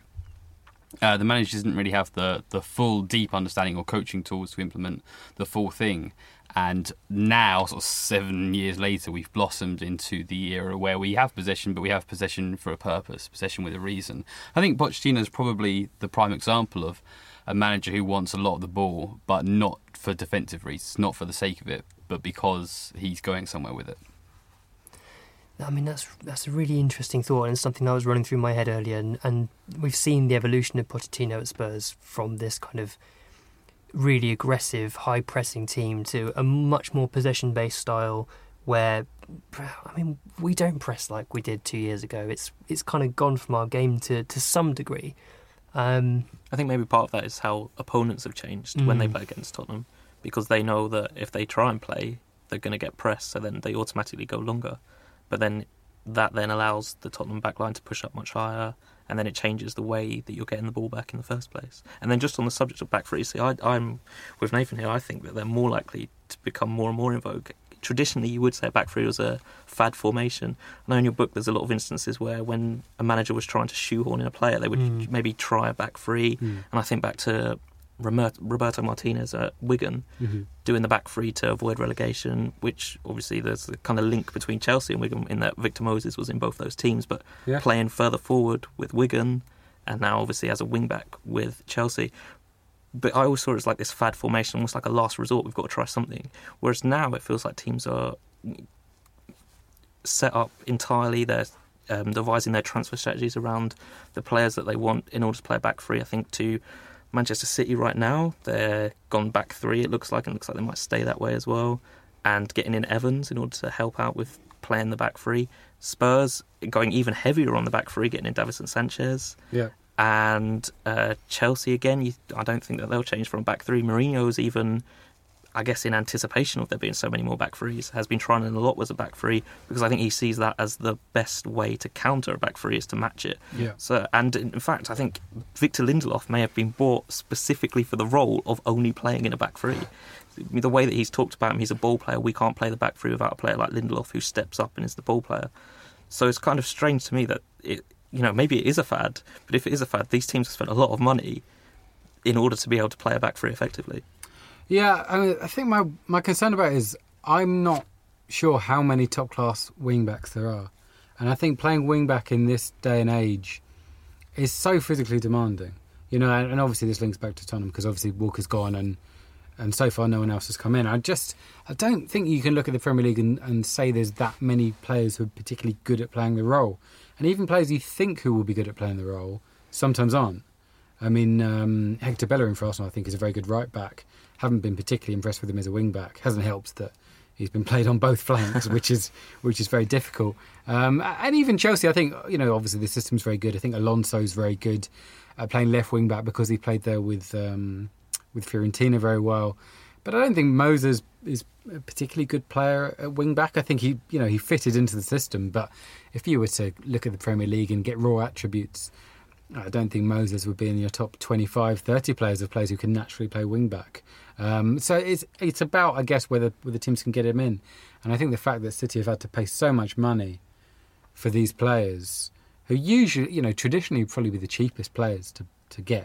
Uh, the manager doesn't really have the, the full deep understanding or coaching tools to implement the full thing. And now, sort of seven years later, we've blossomed into the era where we have possession, but we have possession for a purpose, possession with a reason. I think Pochettino is probably the prime example of a manager who wants a lot of the ball, but not for defensive reasons, not for the sake of it, but because he's going somewhere with it. I mean, that's that's a really interesting thought, and it's something that was running through my head earlier. And, and we've seen the evolution of Pochettino at Spurs from this kind of really aggressive, high-pressing team to a much more possession-based style where, I mean, we don't press like we did two years ago. It's it's kind of gone from our game to, to some degree. Um, I think maybe part of that is how opponents have changed mm. when they play against Tottenham, because they know that if they try and play, they're going to get pressed, so then they automatically go longer. But then that then allows the Tottenham backline to push up much higher, and then it changes the way that you're getting the ball back in the first place. And then just on the subject of back three, see, I, I'm with Nathan here. I think that they're more likely to become more and more in vogue. Traditionally, you would say back three was a fad formation. I know in your book there's a lot of instances where when a manager was trying to shoehorn in a player, they would mm. maybe try a back three. Mm. And I think back to Roberto Martinez at Wigan mm-hmm. doing the back three to avoid relegation, which obviously there's a kind of link between Chelsea and Wigan in that Victor Moses was in both those teams, but yeah. playing further forward with Wigan and now obviously as a wing-back with Chelsea. But I always saw it as like this fad formation, almost like a last resort, we've got to try something. Whereas now it feels like teams are set up entirely, they're um, devising their transfer strategies around the players that they want in order to play back three. I think to Manchester City right now, they're gone back three, it looks like, and it looks like they might stay that way as well, and getting in Evans in order to help out with playing the back three. Spurs going even heavier on the back three, getting in Davinson Sanchez. Yeah. And uh, Chelsea, again, you, I don't think that they'll change from back three. Mourinho's even, I guess, in anticipation of there being so many more back threes, has been trying a lot with a back three, because I think he sees that as the best way to counter a back three is to match it. Yeah. So, and in fact, I think Victor Lindelof may have been bought specifically for the role of only playing in a back three. The way that he's talked about him, he's a ball player. We can't play the back three without a player like Lindelof who steps up and is the ball player. So it's kind of strange to me that it, you know, maybe it is a fad, but if it is a fad, these teams have spent a lot of money in order to be able to play a back three effectively. Yeah, I mean, I think my, my concern about it is I'm not sure how many top-class wing-backs there are. And I think playing wing-back in this day and age is so physically demanding. You know, and obviously this links back to Tottenham because obviously Walker's gone and, and so far no one else has come in. I just, I don't think you can look at the Premier League and, and say there's that many players who are particularly good at playing the role. And even players you think who will be good at playing the role sometimes aren't. I mean, um, Hector Bellerin for Arsenal, I think, is a very good right-back. Haven't been particularly impressed with him as a wing-back. Hasn't helped that he's been played on both flanks, which is which is very difficult. Um, and even Chelsea, I think, you know, obviously the system's very good. I think Alonso's very good at playing left wing-back because he played there with um, with Fiorentina very well. But I don't think Moses is a particularly good player at wing-back. I think he, you know, he fitted into the system. But if you were to look at the Premier League and get raw attributes, I don't think Moses would be in your top twenty-five, thirty players of players who can naturally play wing-back. Um, so it's it's about, I guess, whether, whether teams can get him in. And I think the fact that City have had to pay so much money for these players, who usually, you know, traditionally would probably be the cheapest players to, to get,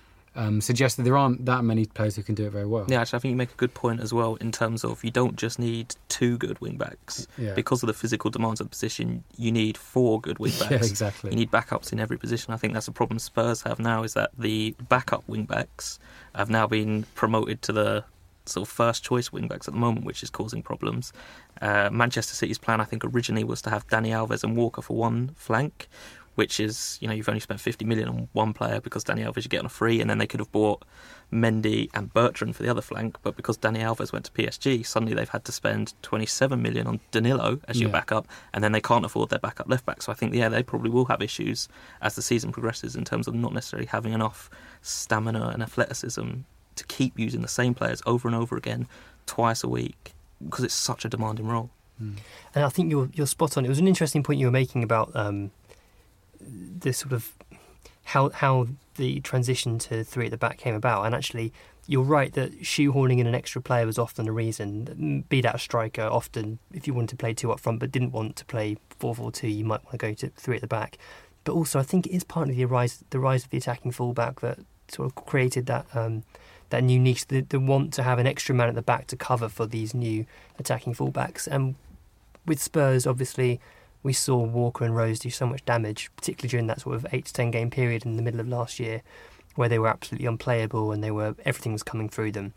Um, suggests that there aren't that many players who can do it very well. Yeah, actually, I think you make a good point as well in terms of you don't just need two good wing-backs. Yeah. Because of the physical demands of the position, you need four good wing-backs. Yeah, exactly. You need backups in every position. I think that's a problem Spurs have now, is that the backup wing-backs have now been promoted to the sort of first-choice wing-backs at the moment, which is causing problems. Uh, Manchester City's plan, I think, originally was to have Dani Alves and Walker for one flank, which is, you know, you've only spent fifty million on one player because Dani Alves you get on a free, and then they could have bought Mendy and Bertrand for the other flank, but because Dani Alves went to P S G, suddenly they've had to spend twenty-seven million on Danilo as your yeah. backup, and then they can't afford their backup left back. So I think, yeah, they probably will have issues as the season progresses in terms of not necessarily having enough stamina and athleticism to keep using the same players over and over again twice a week, because it's such a demanding role. Mm. And I think you're you're spot on. It was an interesting point you were making about um, the sort of how how the transition to three at the back came about. And actually, you're right that shoehorning in an extra player was often a reason. Be that a striker, often if you wanted to play two up front but didn't want to play four four two, you might want to go to three at the back. But also, I think it is partly the rise the rise of the attacking fullback that sort of created that um, that new niche, the, the want to have an extra man at the back to cover for these new attacking fullbacks. And with Spurs, obviously, we saw Walker and Rose do so much damage, particularly during that sort of eight to ten game period in the middle of last year, where they were absolutely unplayable and they were everything was coming through them.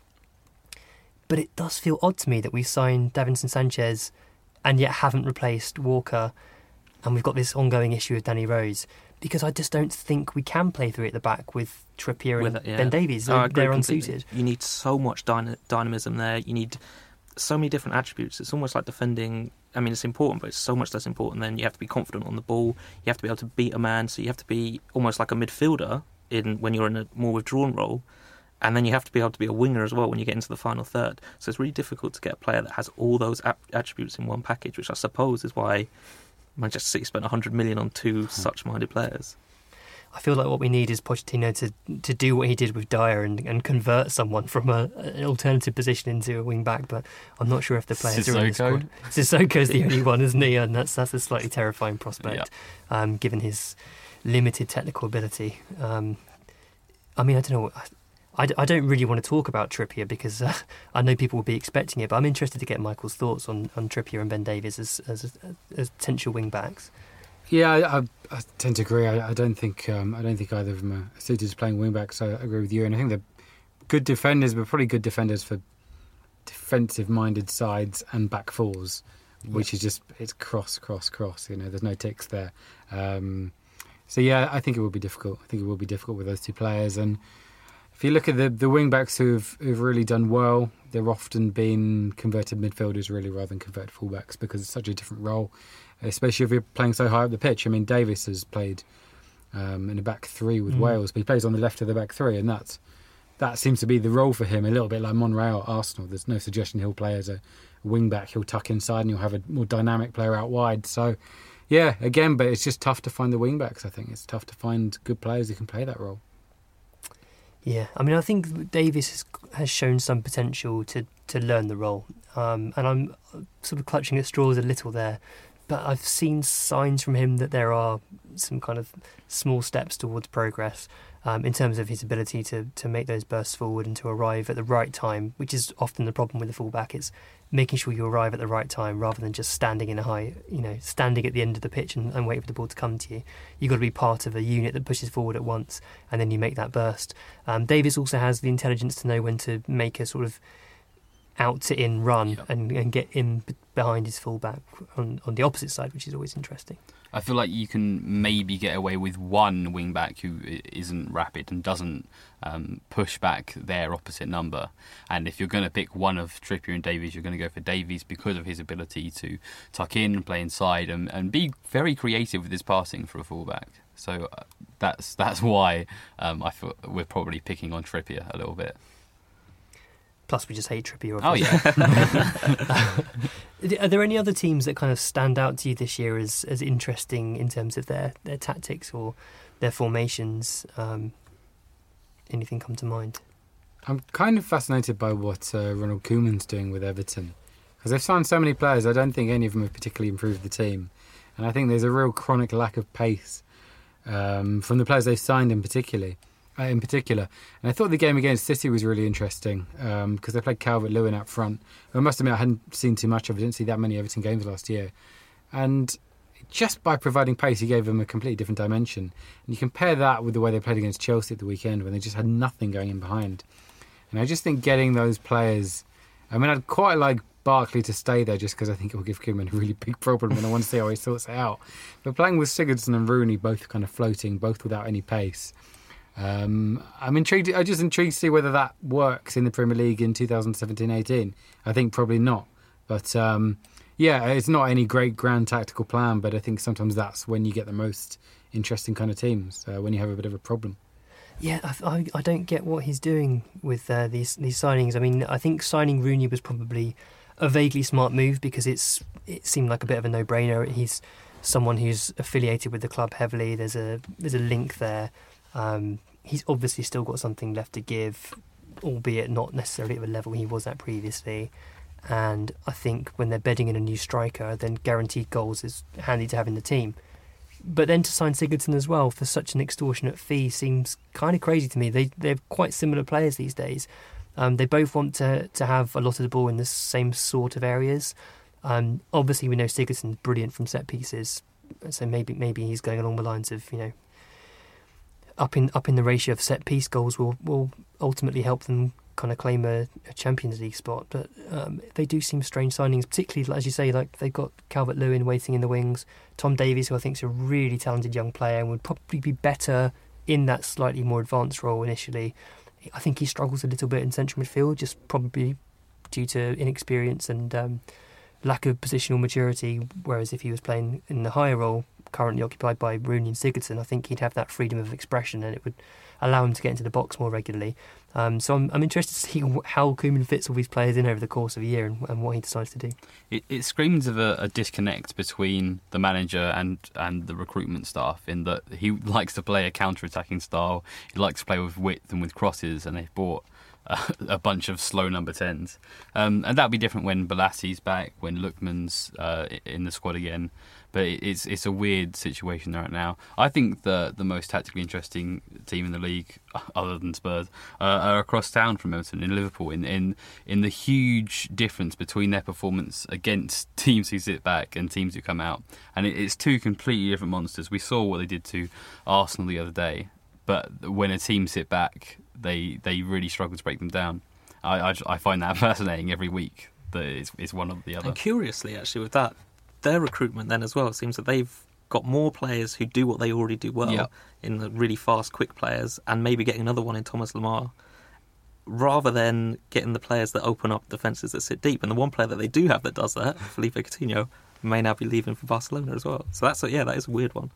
But it does feel odd to me that we signed Davinson Sanchez and yet haven't replaced Walker. and we've got this ongoing issue of Danny Rose, because I just don't think we can play three at the back with Trippier and With it, yeah. Ben Davies. Oh, I They're, agree they're completely. unsuited. You need so much dyna- dynamism there. You need so many different attributes. It's almost like defending. I mean, it's important, but it's so much less important. Then you have to be confident on the ball. You have to be able to beat a man. So you have to be almost like a midfielder in when you're in a more withdrawn role. And then you have to be able to be a winger as well when you get into the final third. So it's really difficult to get a player that has all those ap- attributes in one package, which I suppose is why Manchester City spent one hundred million on two such minded players. I feel like what we need is Pochettino to to do what he did with Dyer and, and convert someone from a, an alternative position into a wing back, but I'm not sure if the players are in the squad. Sissoko's the only one, isn't he? And that's that's a slightly terrifying prospect, yeah. um, given his limited technical ability. Um, I mean, I don't know. I, I don't really want to talk about Trippier because uh, I know people will be expecting it, but I'm interested to get Michael's thoughts on, on Trippier and Ben Davies as, as, as potential wing backs. Yeah, I, I, I tend to agree. I, I don't think um, I don't think either of them are suited to playing wing back. So I agree with you. And I think they're good defenders, but probably good defenders for defensive-minded sides and back fours, which yeah. is just it's cross, cross, cross. You know, there's no ticks there. Um, so yeah, I think it will be difficult. I think it will be difficult with those two players. And if you look at the the wing backs who've who've really done well, they've often been converted midfielders really rather than converted fullbacks because it's such a different role. Especially if you're playing so high up the pitch. I mean, Davis has played um, in a back three with mm. Wales, but he plays on the left of the back three, and that's that seems to be the role for him, a little bit like Monreal at Arsenal. There's no suggestion he'll play as a wing back. He'll tuck inside and you'll have a more dynamic player out wide. So, yeah, again, but it's just tough to find the wing backs, I think. It's tough to find good players who can play that role. Yeah, I mean, I think Davis has, has shown some potential to, to learn the role, um, and I'm sort of clutching at straws a little there. But I've seen signs from him that there are some kind of small steps towards progress um, in terms of his ability to, to make those bursts forward and to arrive at the right time, which is often the problem with the fullback. It's making sure you arrive at the right time rather than just standing in a high, you know, standing at the end of the pitch and, and wait for the ball to come to you. You've got to be part of a unit that pushes forward at once and then you make that burst. Um, Davis also has the intelligence to know when to make a sort of out to in run yeah. and, and get in behind his fullback on, on the opposite side, which is always interesting. I feel like you can maybe get away with one wing back who isn't rapid and doesn't um, push back their opposite number. And if you're going to pick one of Trippier and Davies, you're going to go for Davies because of his ability to tuck in, play inside, and, and be very creative with his passing for a fullback. So uh, that's that's why um, I feel we're probably picking on Trippier a little bit. Plus, we just hate Trippier. Oh, yeah. Are there any other teams that kind of stand out to you this year as, as interesting in terms of their, their tactics or their formations? Um, anything come to mind? I'm kind of fascinated by what uh, Ronald Koeman's doing with Everton. Because they've signed so many players, I don't think any of them have particularly improved the team. And I think there's a real chronic lack of pace um, from the players they've signed in particularly. Uh, in particular, and I thought the game against City was really interesting because um, they played Calvert-Lewin up front. I must admit I hadn't seen too much of it. I didn't see that many Everton games last year, and just by providing pace, he gave them a completely different dimension. And you compare that with the way they played against Chelsea at the weekend, when they just had nothing going in behind. And I just think getting those players. I mean, I'd quite like Barkley to stay there just because I think it will give Koeman a really big problem, and I want to see how he sorts it out. But playing with Sigurdsson and Rooney, both kind of floating, both without any pace. Um, I'm intrigued. I'm just intrigued to see whether that works in the Premier League in twenty seventeen eighteen. I think probably not. But um, yeah, it's not any great grand tactical plan. But I think sometimes that's when you get the most interesting kind of teams, uh, when you have a bit of a problem. Yeah, I, I don't get what he's doing with uh, these these signings. I mean, I think signing Rooney was probably a vaguely smart move because it's it seemed like a bit of a no-brainer. He's someone who's affiliated with the club heavily. There's a there's a link there. Um, he's obviously still got something left to give, albeit not necessarily at the level he was at previously. And I think when they're bedding in a new striker, then guaranteed goals is handy to have in the team. But then to sign Sigurdsson as well for such an extortionate fee seems kind of crazy to me. They, they're quite similar players these days. Um, they both want to, to have a lot of the ball in the same sort of areas. Um, obviously, we know Sigurdsson's brilliant from set pieces, so maybe maybe he's going along the lines of, you know, Up in up in the ratio of set piece goals will, will ultimately help them kind of claim a, a Champions League spot. But um, they do seem strange signings, particularly, as you say, like they've got Calvert-Lewin waiting in the wings, Tom Davies, who I think is a really talented young player and would probably be better in that slightly more advanced role initially. I think he struggles a little bit in central midfield, just probably due to inexperience and um, lack of positional maturity, whereas if he was playing in the higher role currently occupied by Rooney and Sigurdsson, I think he'd have that freedom of expression and it would allow him to get into the box more regularly. Um, so I'm, I'm interested to see how Koeman fits all these players in over the course of a year and, and what he decides to do. It, it screams of a, a disconnect between the manager and, and the recruitment staff, in that he likes to play a counter-attacking style, he likes to play with width and with crosses, and they've bought a, a bunch of slow number tens. Um, and that'll be different when Bolassi's back, when Lookman's uh, in the squad again. But it's it's a weird situation right now. I think the the most tactically interesting team in the league, other than Spurs, uh, are across town from Everton in Liverpool. In, in in the huge difference between their performance against teams who sit back and teams who come out, and it, it's two completely different monsters. We saw what they did to Arsenal the other day, but when a team sit back, they they really struggle to break them down. I I, I find that fascinating every week. That it's, it's one or the other. And curiously, actually, with that, their recruitment then as well, it seems that they've got more players who do what they already do well, yep, in the really fast, quick players, and maybe getting another one in Thomas Lemar, rather than getting the players that open up defences that sit deep. And the one player that they do have that does that, Felipe Coutinho, may now be leaving for Barcelona as well. So that's a, yeah, that is a weird one.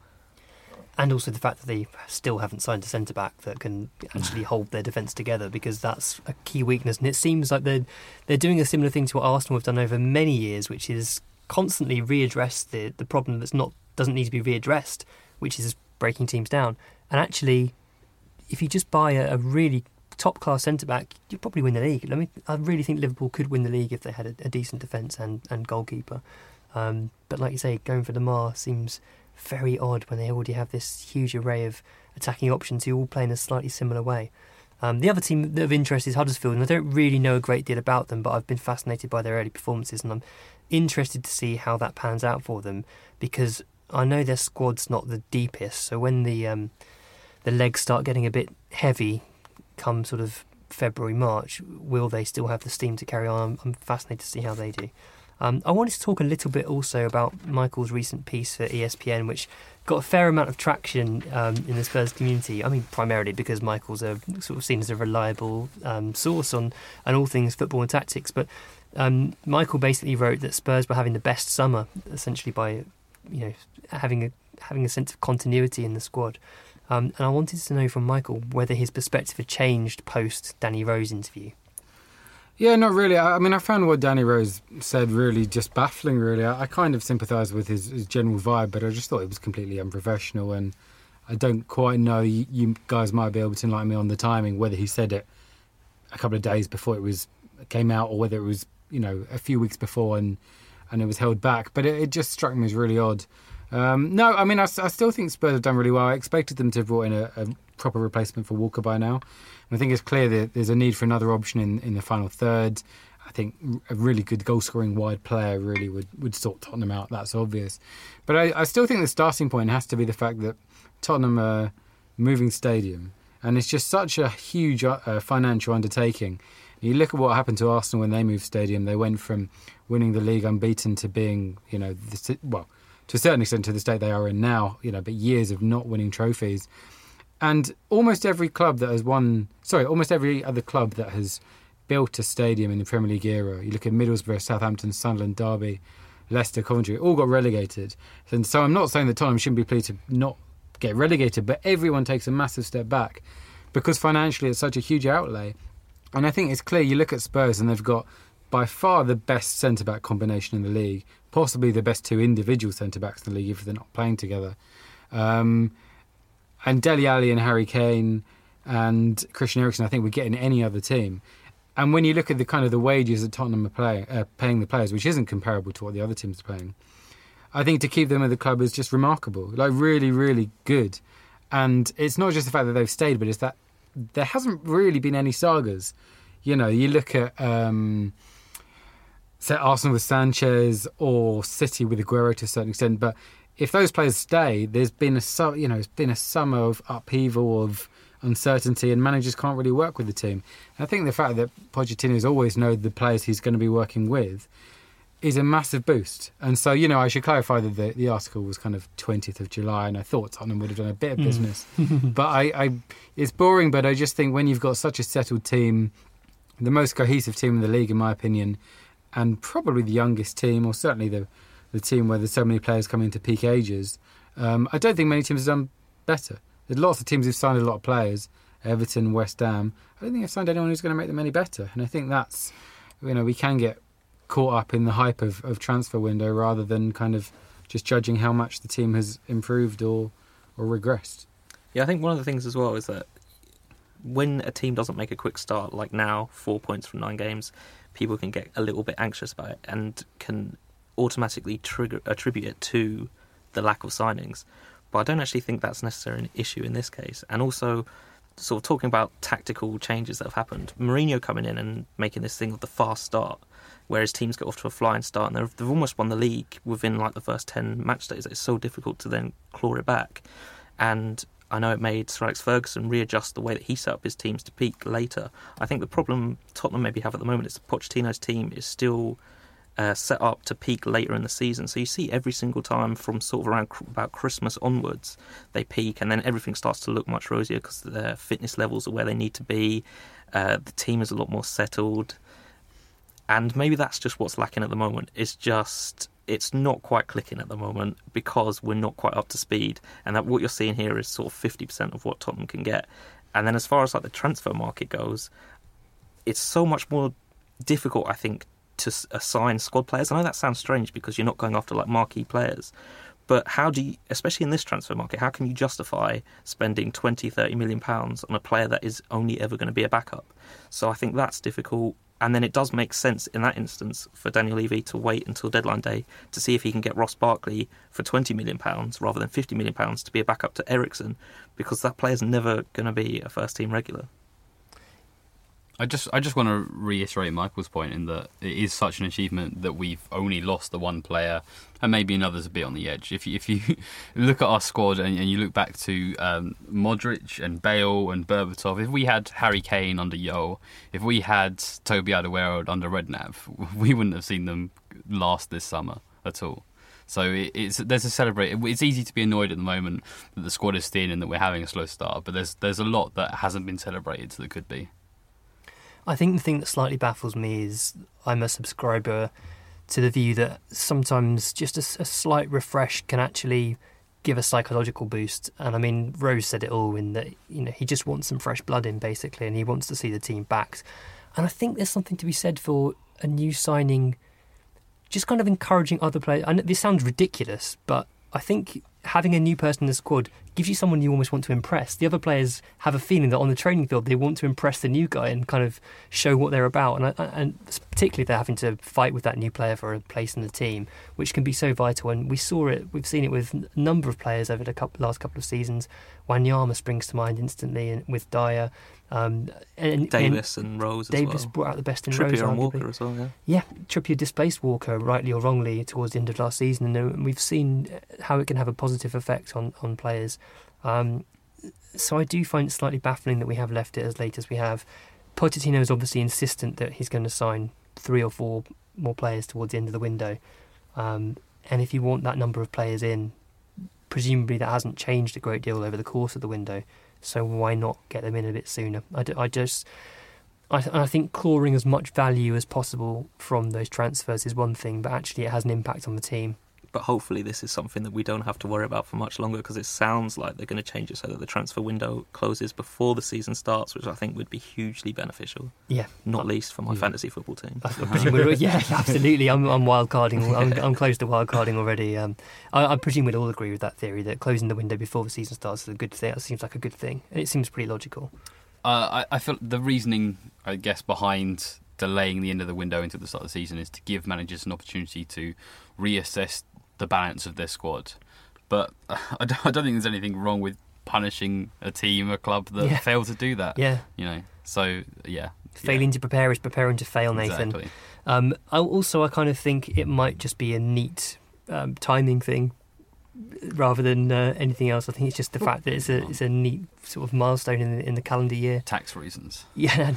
And also the fact that they still haven't signed a centre-back that can actually hold their defence together, because that's a key weakness. And it seems like they're, they're doing a similar thing to what Arsenal have done over many years, which is constantly readdress the, the problem that's not doesn't need to be readdressed, which is breaking teams down. And actually, if you just buy a, a really top-class centre-back, you'll probably win the league. I mean, I really think Liverpool could win the league if they had a, a decent defence and, and goalkeeper. Um, but like you say, going for Lemar seems very odd when they already have this huge array of attacking options who all play in a slightly similar way. Um, the other team of interest is Huddersfield, and I don't really know a great deal about them, but I've been fascinated by their early performances, and I'm interested to see how that pans out for them, because I know their squad's not the deepest, so when the um, the legs start getting a bit heavy come sort of February, March, will they still have the steam to carry on? I'm, I'm fascinated to see how they do. Um, I wanted to talk a little bit also about Michael's recent piece for E S P N, which got a fair amount of traction um, in the Spurs community. I mean, primarily because Michael's a sort of seen as a reliable um, source on, on all things football and tactics. But um, Michael basically wrote that Spurs were having the best summer, essentially by, you know, having a having a sense of continuity in the squad. Um, and I wanted to know from Michael whether his perspective had changed post Danny Rose interview. Yeah, not really. I, I mean, I found what Danny Rose said really just baffling, really. I, I kind of sympathise with his, his general vibe, but I just thought it was completely unprofessional, and I don't quite know, you, you guys might be able to enlighten me on the timing, whether he said it a couple of days before it was came out, or whether it was, you know, a few weeks before and, and it was held back. But it, it just struck me as really odd. Um, no, I mean, I, I still think Spurs have done really well. I expected them to have brought in a, a proper replacement for Walker by now. And I think it's clear that there's a need for another option in, in the final third. I think a really good goal-scoring wide player really would, would sort Tottenham out. That's obvious. But I, I still think the starting point has to be the fact that Tottenham are moving stadium. And it's just such a huge uh, financial undertaking. You look at what happened to Arsenal when they moved stadium. They went from winning the league unbeaten to being, you know, the, well, to a certain extent to the state they are in now, you know, but years of not winning trophies. And almost every club that has won, sorry, almost every other club that has built a stadium in the Premier League era, you look at Middlesbrough, Southampton, Sunderland, Derby, Leicester, Coventry, all got relegated. And so I'm not saying that Tottenham shouldn't be pleased to not get relegated, but everyone takes a massive step back because financially it's such a huge outlay. And I think it's clear, you look at Spurs and they've got by far the best centre-back combination in the league, possibly the best two individual centre-backs in the league if they're not playing together. Um... And Dele Alli and Harry Kane and Christian Eriksen, I think, would get in any other team. And when you look at the kind of the wages that Tottenham are play, uh, paying the players, which isn't comparable to what the other teams are paying, I think to keep them at the club is just remarkable. Like, really, really good. And it's not just the fact that they've stayed, but it's that there hasn't really been any sagas. You know, you look at um, say Arsenal with Sanchez or City with Aguero to a certain extent, but if those players stay, there's been a you know it's been a summer of upheaval, of uncertainty, and managers can't really work with the team. And I think the fact that Pochettino's always known the players he's going to be working with is a massive boost. And so, you know, I should clarify that the, the article was kind of twentieth of July, and I thought Tottenham would have done a bit of business. Mm. but I, I, it's boring, but I just think when you've got such a settled team, the most cohesive team in the league, in my opinion, and probably the youngest team, or certainly the, the team where there's so many players coming into peak ages, um, I don't think many teams have done better. There's lots of teams who've signed a lot of players, Everton, West Ham. I don't think they've signed anyone who's going to make them any better. And I think that's, you know, we can get caught up in the hype of, of transfer window rather than kind of just judging how much the team has improved or, or regressed. Yeah, I think one of the things as well is that when a team doesn't make a quick start, like now, four points from nine games, people can get a little bit anxious about it and can automatically trigger attribute it to the lack of signings. But I don't actually think that's necessarily an issue in this case. And also, sort of talking about tactical changes that have happened, Mourinho coming in and making this thing of the fast start, whereas teams get off to a flying start and they've, they've almost won the league within like the first ten match days. It's so difficult to then claw it back. And I know it made Sir Alex Ferguson readjust the way that he set up his teams to peak later. I think the problem Tottenham maybe have at the moment is that Pochettino's team is still uh, set up to peak later in the season. So you see every single time from sort of around cr- about Christmas onwards, they peak, and then everything starts to look much rosier because their fitness levels are where they need to be. Uh, the team is a lot more settled. And maybe that's just what's lacking at the moment. It's just, it's not quite clicking at the moment because we're not quite up to speed. And that what you're seeing here is sort of fifty percent of what Tottenham can get. And then as far as like the transfer market goes, it's so much more difficult, I think, to assign squad players. I know that sounds strange because you're not going after like marquee players. But how do you, especially in this transfer market, how can you justify spending twenty, thirty million pounds on a player that is only ever going to be a backup? So I think that's difficult. And then it does make sense in that instance for Daniel Levy to wait until deadline day to see if he can get Ross Barkley for twenty million pounds rather than fifty million pounds to be a backup to Eriksen, because that player's never going to be a first-team regular. I just I just want to reiterate Michael's point in that it is such an achievement that we've only lost the one player, and maybe another's a bit on the edge. If you, if you look at our squad and, and you look back to um, Modric and Bale and Berbatov, if we had Harry Kane under Yo, if we had Toby Alderweireld under Redknapp, we wouldn't have seen them last this summer at all. So it, it's there's a celebrate. It's easy to be annoyed at the moment that the squad is thin and that we're having a slow start, but there's there's a lot that hasn't been celebrated that could be. I think the thing that slightly baffles me is I'm a subscriber to the view that sometimes just a, a slight refresh can actually give a psychological boost. And I mean, Rose said it all in that, you know, he just wants some fresh blood in basically, and he wants to see the team backed. And I think there's something to be said for a new signing, just kind of encouraging other players. I know this sounds ridiculous, but I think having a new person in the squad gives you someone you almost want to impress. The other players have a feeling that on the training field they want to impress the new guy and kind of show what they're about. And, and particularly they're having to fight with that new player for a place in the team, which can be so vital. And we saw it, we've seen it with a number of players over the couple, last couple of seasons. Wanyama springs to mind instantly, and with Dyer. Um, and, Davis and, and Rose as Davis well. brought out the best in Trippier Rose, and arguably. Walker as well, yeah. Yeah, Trippier displaced Walker, rightly or wrongly, towards the end of last season, and we've seen how it can have a positive effect on, on players. Um, so I do find it slightly baffling that we have left it as late as we have. Pochettino is obviously insistent that he's going to sign three or four more players towards the end of the window. Um, and if you want that number of players in, presumably that hasn't changed a great deal over the course of the window. So why not get them in a bit sooner? I, d- I just... I, th- I think clawing as much value as possible from those transfers is one thing, but actually it has an impact on the team. But hopefully this is something that we don't have to worry about for much longer, because it sounds like they're going to change it so that the transfer window closes before the season starts, which I think would be hugely beneficial. Yeah. Not I, least for my yeah. fantasy football team. yeah, absolutely. I'm, I'm wild carding. I'm, I'm close to wild carding already. Um, I, I presume we'd all agree with that theory that closing the window before the season starts is a good thing. That seems like a good thing, and it seems pretty logical. Uh, I, I feel the reasoning, I guess, behind delaying the end of the window until the start of the season is to give managers an opportunity to reassess the balance of their squad. But I don't, I don't think there's anything wrong with punishing a team, a club that yeah. failed to do that. Yeah. You know, so, yeah. Failing yeah. to prepare is preparing to fail, Nathan. Exactly. Um, I also, I kind of think it might just be a neat um, timing thing. rather than uh, anything else. I think it's just the fact that it's a it's a neat sort of milestone in the, in the calendar year. Tax reasons. Yeah.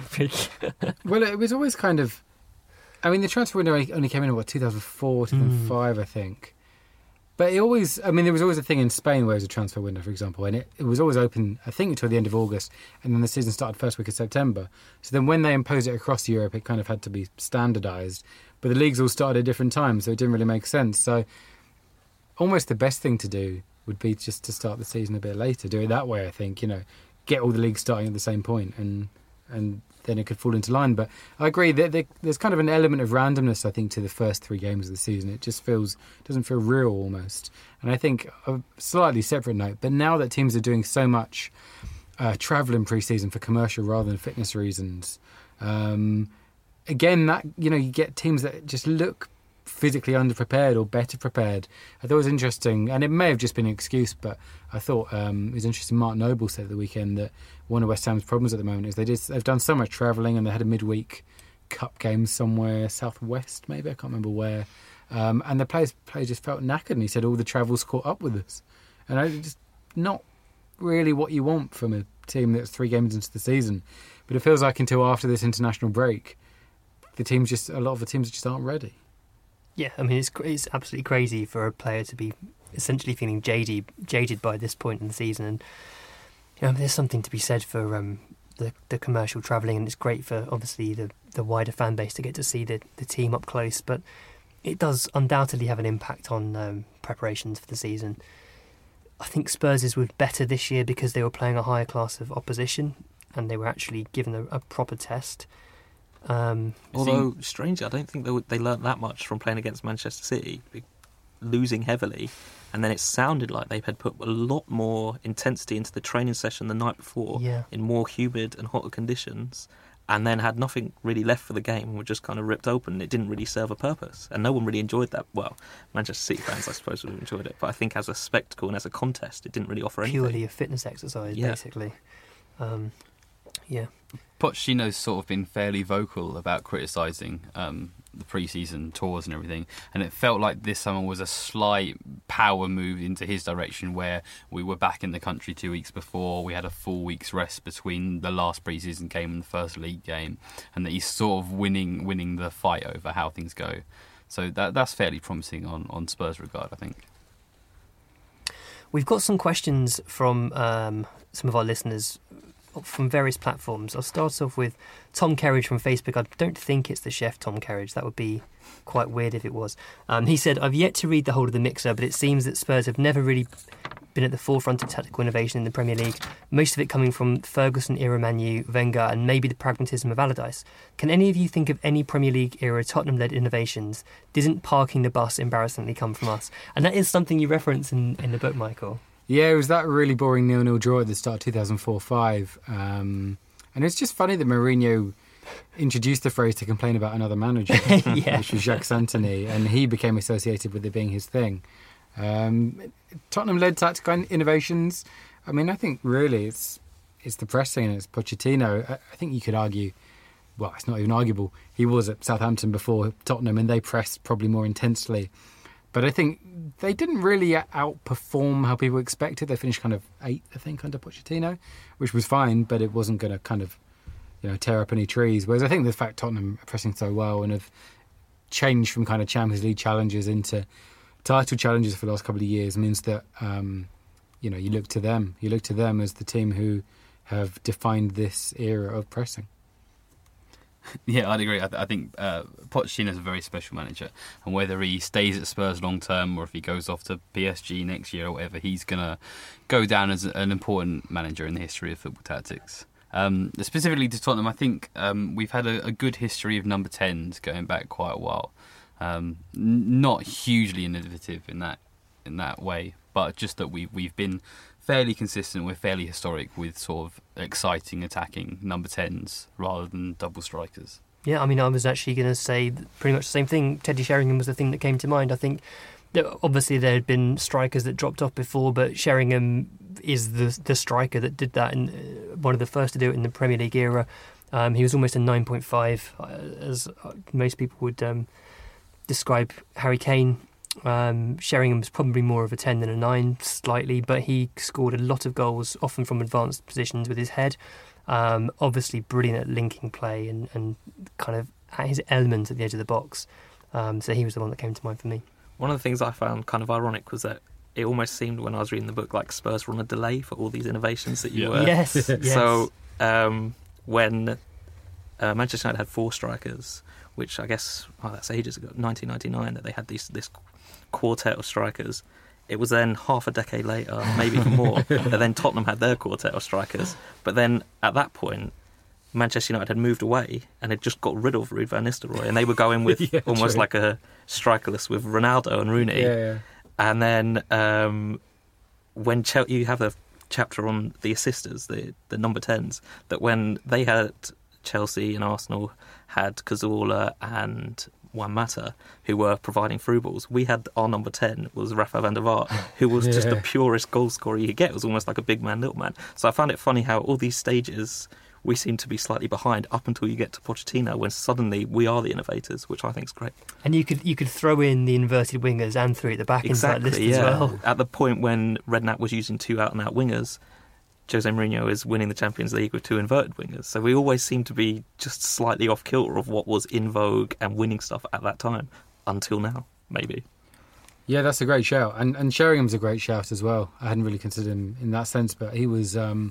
Well, it was always kind of. I mean, the transfer window only came in in what two thousand four, two thousand five, mm. I think. But it always, I mean, there was always a thing in Spain where it was a transfer window, for example, and it, it was always open, I think, until the end of August, and then the season started first week of September. So then when they imposed it across Europe, it kind of had to be standardised. But the leagues all started at different times, so it didn't really make sense. So almost the best thing to do would be just to start the season a bit later. Do it that way, I think, you know, get all the leagues starting at the same point, and and then it could fall into line. But I agree that there's kind of an element of randomness, I think, to the first three games of the season. It just feels doesn't feel real almost. And I think a slightly separate note, but now that teams are doing so much uh, travel in pre-season for commercial rather than fitness reasons, um, again, that you know, you get teams that just look physically underprepared or better prepared. I thought it was interesting, and it may have just been an excuse, but I thought um, it was interesting. Mark Noble said at the weekend that one of West Ham's problems at the moment is they just, they've done so much travelling, and they had a midweek cup game somewhere southwest, maybe, I can't remember where, um, and the players players just felt knackered, and he said all the travel's caught up with us, and I just not really what you want from a team that's three games into the season. But it feels like until after this international break, the teams just a lot of the teams just aren't ready. Yeah, I mean, it's it's absolutely crazy for a player to be essentially feeling jaded, jaded by this point in the season. And you know, there's something to be said for um, the the commercial travelling, and it's great for obviously the, the wider fan base to get to see the, the team up close. But it does undoubtedly have an impact on um, preparations for the season. I think Spurs' were better this year because they were playing a higher class of opposition, and they were actually given a, a proper test. Um, Although, strangely, I don't think they, would, they learnt that much from playing against Manchester City, losing heavily, and then it sounded like they had put a lot more intensity into the training session the night before, yeah. in more humid and hotter conditions, and then had nothing really left for the game and were just kind of ripped open. It didn't really serve a purpose, and no one really enjoyed that. Well, Manchester City fans, I suppose, would have enjoyed it, but I think as a spectacle and as a contest, it didn't really offer anything. Purely a fitness exercise, yeah. basically. Um, yeah. Pochettino's sort of been fairly vocal about criticising um, the pre-season tours and everything, and it felt like this summer was a slight power move into his direction, where we were back in the country two weeks before, we had a full week's rest between the last pre-season game and the first league game, and that he's sort of winning winning the fight over how things go. So that that's fairly promising on, on Spurs' regard, I think. We've got some questions from um, some of our listeners from various platforms. I'll start off with Tom Kerridge from Facebook. I don't think it's the chef Tom Kerridge. That would be quite weird if it was. Um, he said, I've yet to read the whole of the mixer, but it seems that Spurs have never really been at the forefront of tactical innovation in the Premier League, most of it coming from Ferguson-era Man U, Wenger, and maybe the pragmatism of Allardyce. Can any of you think of any Premier League-era Tottenham-led innovations? Didn't parking the bus embarrassingly come from us? And that is something you reference in, in the book, Michael. Yeah, it was that really boring nil-nil draw at the start of two thousand four five. Um, and it's just funny that Mourinho introduced the phrase to complain about another manager, yeah. which was Jacques Santini, and he became associated with it being his thing. Um, Tottenham-led tactical innovations, I mean, I think really it's it's the pressing and it's Pochettino. I, I think you could argue, well, it's not even arguable, he was at Southampton before Tottenham and they pressed probably more intensely. But I think they didn't really outperform how people expected. They finished kind of eighth, I think, under Pochettino, which was fine, but it wasn't going to kind of, you know, tear up any trees. Whereas I think the fact Tottenham are pressing so well and have changed from kind of Champions League challenges into title challenges for the last couple of years means that, um, you know, you look to them. You look to them as the team who have defined this era of pressing. Yeah, I'd agree. I, th- I think uh, Pochettino's a very special manager, and whether he stays at Spurs long term or if he goes off to P S G next year or whatever, he's going to go down as an important manager in the history of football tactics. Um, specifically to Tottenham, I think um, we've had a, a good history of number tens going back quite a while. Um, n- not hugely innovative in that in that way, but just that we we've been fairly consistent. We're fairly historic with sort of exciting attacking number tens rather than double strikers. Yeah, I mean, I was actually going to say pretty much the same thing. Teddy Sheringham was the thing that came to mind. I think that obviously there had been strikers that dropped off before, but Sheringham is the the striker that did that, and uh, one of the first to do it in the Premier League era. Um, he was almost a nine point five, uh, as most people would um, describe Harry Kane. Um, Sheringham's probably more of a ten than a nine, slightly, but he scored a lot of goals, often from advanced positions with his head. Um, obviously brilliant at linking play and, and kind of at his element at the edge of the box. Um, so he was the one that came to mind for me. One of the things I found kind of ironic was that it almost seemed when I was reading the book like Spurs were on a delay for all these innovations that you Yeah. were. Yes, yes. So um, when uh, Manchester United had four strikers, which I guess, oh, that's ages ago, nineteen ninety-nine, that they had these, this quartet of strikers. It was then half a decade later, maybe even more, that then Tottenham had their quartet of strikers. But then at that point, Manchester United had moved away and had just got rid of Ruud van Nistelrooy, and they were going with Yeah, almost true. like a strikerless with Ronaldo and Rooney. Yeah, yeah. And then um, when Chel- you have a chapter on the assisters, the the number tens, that when they had Chelsea and Arsenal had Cazorla and Juan Mata, who were providing through balls, we had our number ten was Rafa van der Vaart, who was just the Yeah. purest goal scorer you could get. It was almost like a big man, little man. So I found it funny how all these stages we seem to be slightly behind up until you get to Pochettino, when suddenly we are the innovators, which I think is great. And you could you could throw in the inverted wingers and three at the back Exactly, into that list yeah. as well. At the point when Redknapp was using two out-and-out wingers, Jose Mourinho is winning the Champions League with two inverted wingers. So we always seem to be just slightly off kilter of what was in vogue and winning stuff at that time, until now, maybe. Yeah, that's a great shout. And and Sheringham's a great shout as well. I hadn't really considered him in that sense, but he was... Um,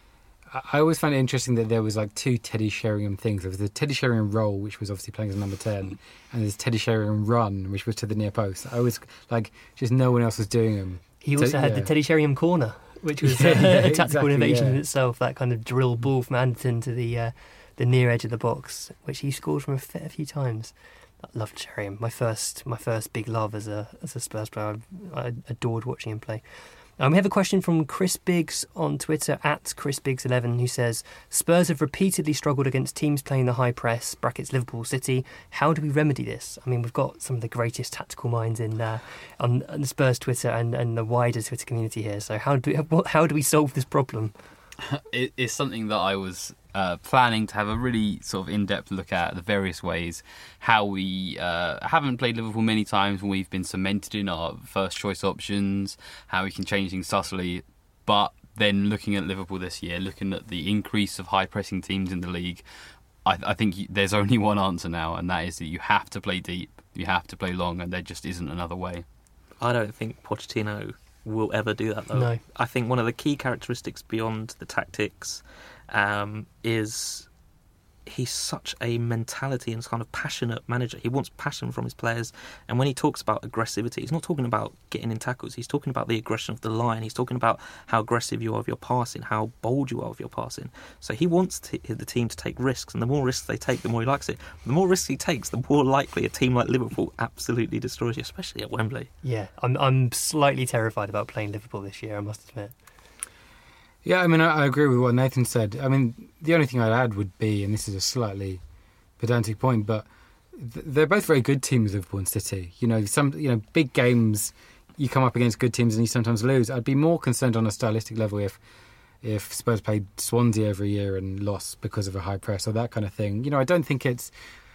I I always found it interesting that there was like two Teddy Sheringham things. There was the Teddy Sheringham roll, which was obviously playing as number ten, and there's Teddy Sheringham run, which was to the near post. I always, like, just no one else was doing them. He also So, had yeah. the Teddy Sheringham corner, which was Yeah, uh, yeah, a tactical exactly, innovation yeah. in itself, that kind of drill ball from Anderton to the uh, the near edge of the box, which he scored from a fair few times. I loved Sheringham. My first my first big love as a as a Spurs player. I, I adored watching him play. Um, we have a question from Chris Biggs on Twitter, at Chris Biggs eleven, who says, Spurs have repeatedly struggled against teams playing the high press, brackets Liverpool City. How do we remedy this? I mean, we've got some of the greatest tactical minds in uh, on, on the Spurs Twitter and, and the wider Twitter community here. So how do what, how do we solve this problem? It, it's something that I was uh, planning to have a really sort of in-depth look at, the various ways how we uh, haven't played Liverpool many times when we've been cemented in our first choice options, how we can change things subtly. But then looking at Liverpool this year, looking at the increase of high-pressing teams in the league, I, I think there's only one answer now, and that is that you have to play deep, you have to play long, and there just isn't another way. I don't think Pochettino will ever do that, though. No. I think one of the key characteristics beyond the tactics um, is he's such a mentality and kind of passionate manager. He wants passion from his players, and when he talks about aggressivity, he's not talking about getting in tackles. He's talking about the aggression of the line. He's talking about how aggressive you are with your passing, how bold you are with your passing. So he wants to, the team to take risks, and the more risks they take, the more he likes it. The more risks he takes, the more likely a team like Liverpool absolutely destroys you, especially at Wembley. Yeah, I'm I'm slightly terrified about playing Liverpool this year, I must admit. Yeah, I mean, I, I agree with what Nathan said. I mean, the only thing I'd add would be, and this is a slightly pedantic point, but th- they're both very good teams, Liverpool and City. You know, some you know big games, you come up against good teams and you sometimes lose. I'd be more concerned on a stylistic level if if Spurs played Swansea every year and lost because of a high press or that kind of thing. You know, I don't think it's.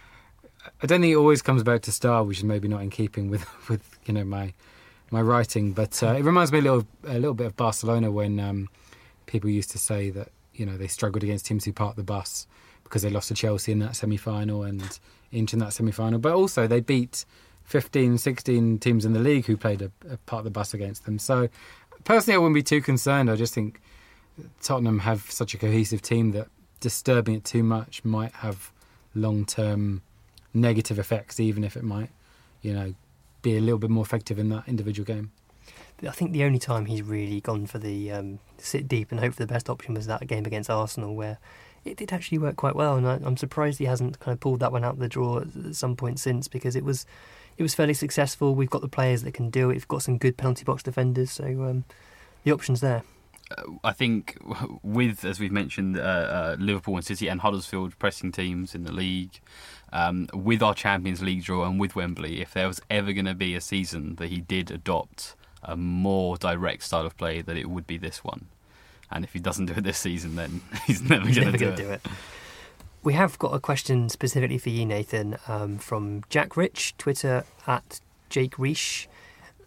I don't think it always comes back to style, which is maybe not in keeping with, with you know my my writing, but uh, it reminds me a little a little bit of Barcelona when. Um, People used to say that you know they struggled against teams who parked the bus because they lost to Chelsea in that semi-final and Inter in that semi-final. But also they beat fifteen, sixteen teams in the league who played a, a part the bus against them. So personally, I wouldn't be too concerned. I just think Tottenham have such a cohesive team that disturbing it too much might have long-term negative effects, even if it might, you know, be a little bit more effective in that individual game. I think the only time he's really gone for the um, sit deep and hope for the best option was that game against Arsenal, where it did actually work quite well, and I, I'm surprised he hasn't kind of pulled that one out of the drawer at, at some point since, because it was it was fairly successful. We've got the players that can do it. We've got some good penalty box defenders, so um, the option's there. Uh, I think with, as we've mentioned, uh, uh, Liverpool and City and Huddersfield pressing teams in the league, um, with our Champions League draw and with Wembley, if there was ever going to be a season that he did adopt a more direct style of play, that it would be this one. And if he doesn't do it this season, then he's never He's going never to going to do it. We have got a question specifically for you, Nathan, um, from Jack Rich, Twitter at Jake Reish.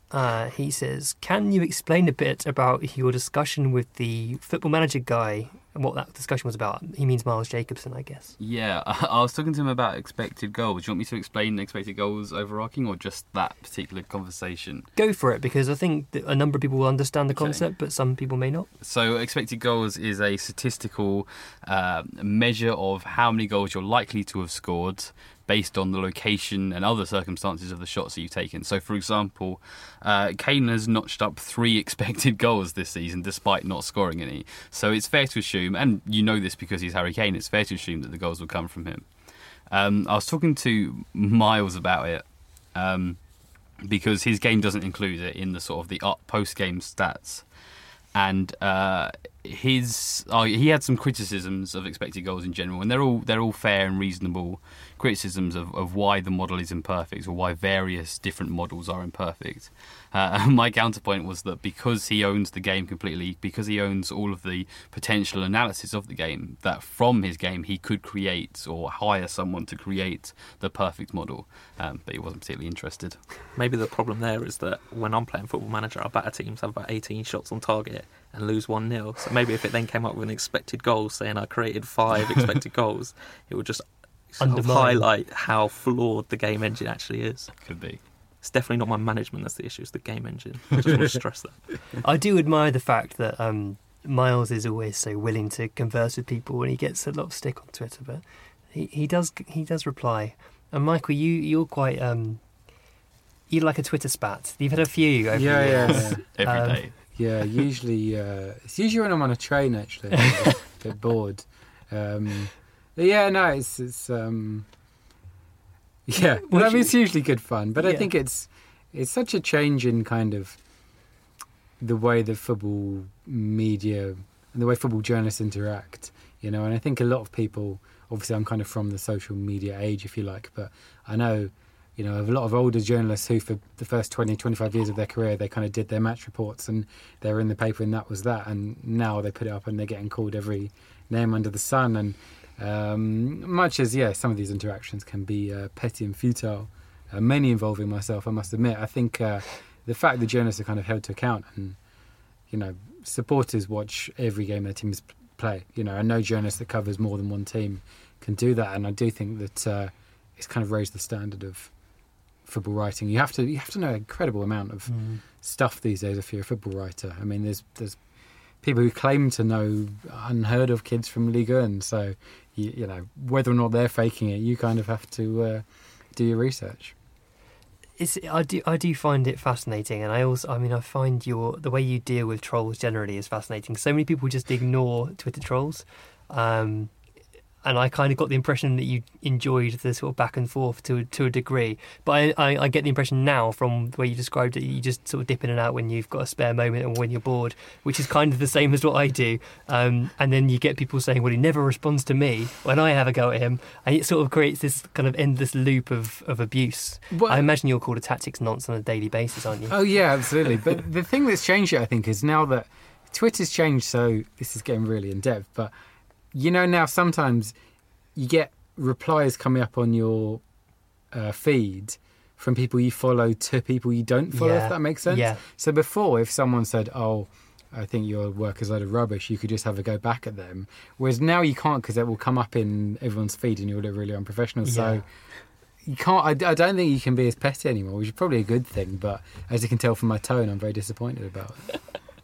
Uh, he says, can you explain a bit about your discussion with the Football Manager guy and what that discussion was about? He means Miles Jacobson, I guess. Yeah, I, I was talking to him about expected goals. Do you want me to explain expected goals overarching or just that particular conversation? Go for it, because I think that a number of people will understand the Okay. concept, but some people may not. So expected goals is a statistical uh, measure of how many goals you're likely to have scored based on the location and other circumstances of the shots that you've taken. So, for example, uh, Kane has notched up three expected goals this season despite not scoring any. So it's fair to assume, and you know this because he's Harry Kane, it's fair to assume that the goals will come from him. Um, I was talking to Miles about it um, because his game doesn't include it in the sort of the post-game stats. And uh, his oh, he had some criticisms of expected goals in general, and they're all they're all fair and reasonable criticisms of, of why the model is imperfect or why various different models are imperfect. Uh, my counterpoint was that because he owns the game completely, because he owns all of the potential analysis of the game, that from his game he could create or hire someone to create the perfect model, um, but he wasn't particularly interested. Maybe the problem there is that when I'm playing Football Manager, our batter teams have about eighteen shots on target and lose one nil. So maybe if it then came up with an expected goal saying I created five expected goals, it would just sort of Undermine. highlight how flawed the game engine actually is. Could be. It's definitely not my management that's the issue, it's the game engine. I just want to stress that. I do admire the fact that um, Miles is always so willing to converse with people, and he gets a lot of stick on Twitter, but he, he does he does reply. And Michael, you you're quite um, you like a Twitter spat. You've had a few over Yeah, the yeah, years. yeah. Every Um, day. Yeah, usually uh, it's usually when I'm on a train. Actually, I'm a bit bored. Um, but yeah, no, it's it's um, yeah. Well, I mean, it's usually good fun, but I Yeah. think it's it's such a change in kind of the way the football media and the way football journalists interact. You know, and I think a lot of people. Obviously, I'm kind of from the social media age, if you like, but I know. You know, a lot of older journalists who for the first twenty, twenty-five years of their career, they kind of did their match reports and they were in the paper and that was that. And now they put it up and they're getting called every name under the sun. And um, much as, yeah, some of these interactions can be uh, petty and futile, uh, many involving myself, I must admit, I think uh, the fact that journalists are kind of held to account and, you know, supporters watch every game their teams play. You know, and no journalist that covers more than one team can do that. And I do think that uh, it's kind of raised the standard of football writing. You have to you have to know an incredible amount of Mm. stuff these days if you're a football writer. I mean, there's there's people who claim to know unheard of kids from Liga, and so you, you know whether or not they're faking it, you kind of have to uh, do your research. It's, I do I do find it fascinating, and I also I mean I find your the way you deal with trolls generally is fascinating. So many people just ignore Twitter trolls. Um, And I kind of got the impression that you enjoyed the sort of back and forth to to a degree. But I, I, I get the impression now from the way you described it, you just sort of dip in and out when you've got a spare moment and when you're bored, which is kind of the same as what I do. Um, and then you get people saying, well, he never responds to me when I have a go at him. And it sort of creates this kind of endless loop of, of abuse. Well- I imagine you're called a tactics nonce on a daily basis, aren't you? Oh yeah, absolutely. But the thing that's changed it, I think, is now that Twitter's changed. So this is getting really in depth, but you know now sometimes you get replies coming up on your uh, feed from people you follow to people you don't follow, Yeah. if that makes sense. Yeah. So before, if someone said, oh, I think your work is a load of rubbish, you could just have a go back at them. Whereas now you can't because it will come up in everyone's feed and you'll look really unprofessional. Yeah. So you can't, I, I don't think you can be as petty anymore, which is probably a good thing. But as you can tell from my tone, I'm very disappointed about it.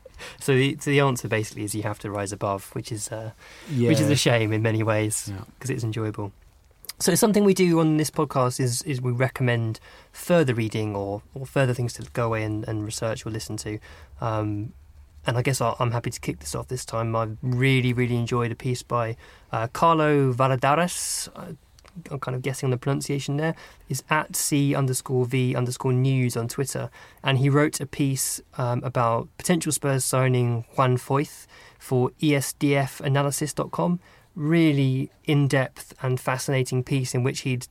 So the, so the answer basically is you have to rise above, which is uh, Yeah. which is a shame in many ways Yeah. because it's enjoyable. So something we do on this podcast is is we recommend further reading or, or further things to go away and, and research or listen to. Um, and I guess I'll, I'm happy to kick this off this time. I really, really enjoyed a piece by uh, Carlo Valladares. Uh, I'm kind of guessing on the pronunciation there, is at C underscore V underscore news on Twitter. And he wrote a piece um, about potential Spurs signing Juan Foyth for E S D F analysis dot com. Really in-depth and fascinating piece in which he'd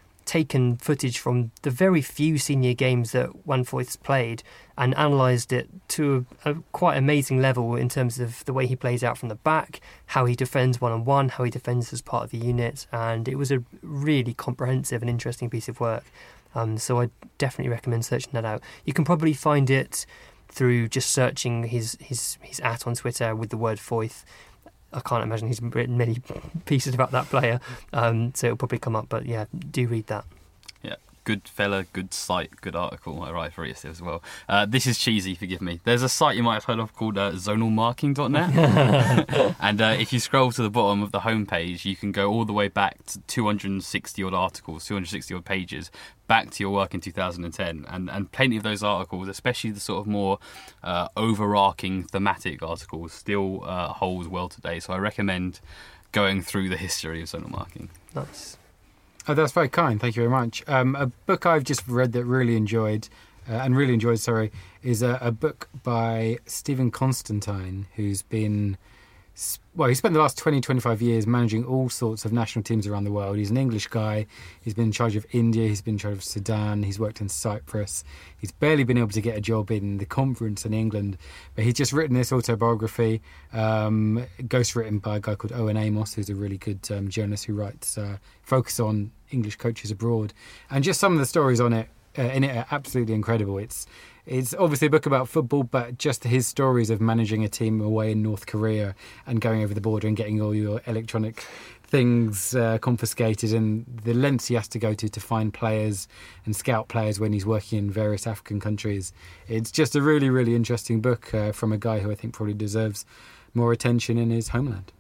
taken footage from the very few senior games that Juan Foyth's played and analysed it to a, a quite amazing level in terms of the way he plays out from the back, how he defends one-on-one, how he defends as part of the unit, and it was a really comprehensive and interesting piece of work. Um, so I definitely recommend searching that out. You can probably find it through just searching his his his at on Twitter with the word Foyth. I can't imagine he's written many pieces about that player, um, so it'll probably come up. But yeah, do read that. Yeah, good fella, good site, good article. I write for it as well. Uh, this is cheesy, forgive me. There's a site you might have heard of called uh, zonal marking dot net. And uh, if you scroll to the bottom of the homepage, you can go all the way back to two hundred sixty odd articles, two hundred sixty odd pages, back to your work in two thousand ten. And, and plenty of those articles, especially the sort of more uh, overarching thematic articles, still uh, hold well today. So I recommend going through the history of zonal marking. Nice. Oh, that's very kind. Thank you very much. Um, a book I've just read that really enjoyed, uh, and really enjoyed, sorry, is a, a book by Stephen Constantine, who's been, well, he spent the last twenty, twenty-five years managing all sorts of national teams around the world. He's an English guy. He's been in charge of India. He's been in charge of Sudan. He's worked in Cyprus. He's barely been able to get a job in the conference in England. But he's just written this autobiography, um, ghostwritten by a guy called Owen Amos, who's a really good um, journalist who writes, uh, focus on English coaches abroad. And just some of the stories on it, uh, in it are absolutely incredible. It's It's obviously a book about football, but just his stories of managing a team away in North Korea and going over the border and getting all your electronic things uh, confiscated, and the lengths he has to go to to find players and scout players when he's working in various African countries. It's just a really, really interesting book uh, from a guy who I think probably deserves more attention in his homeland.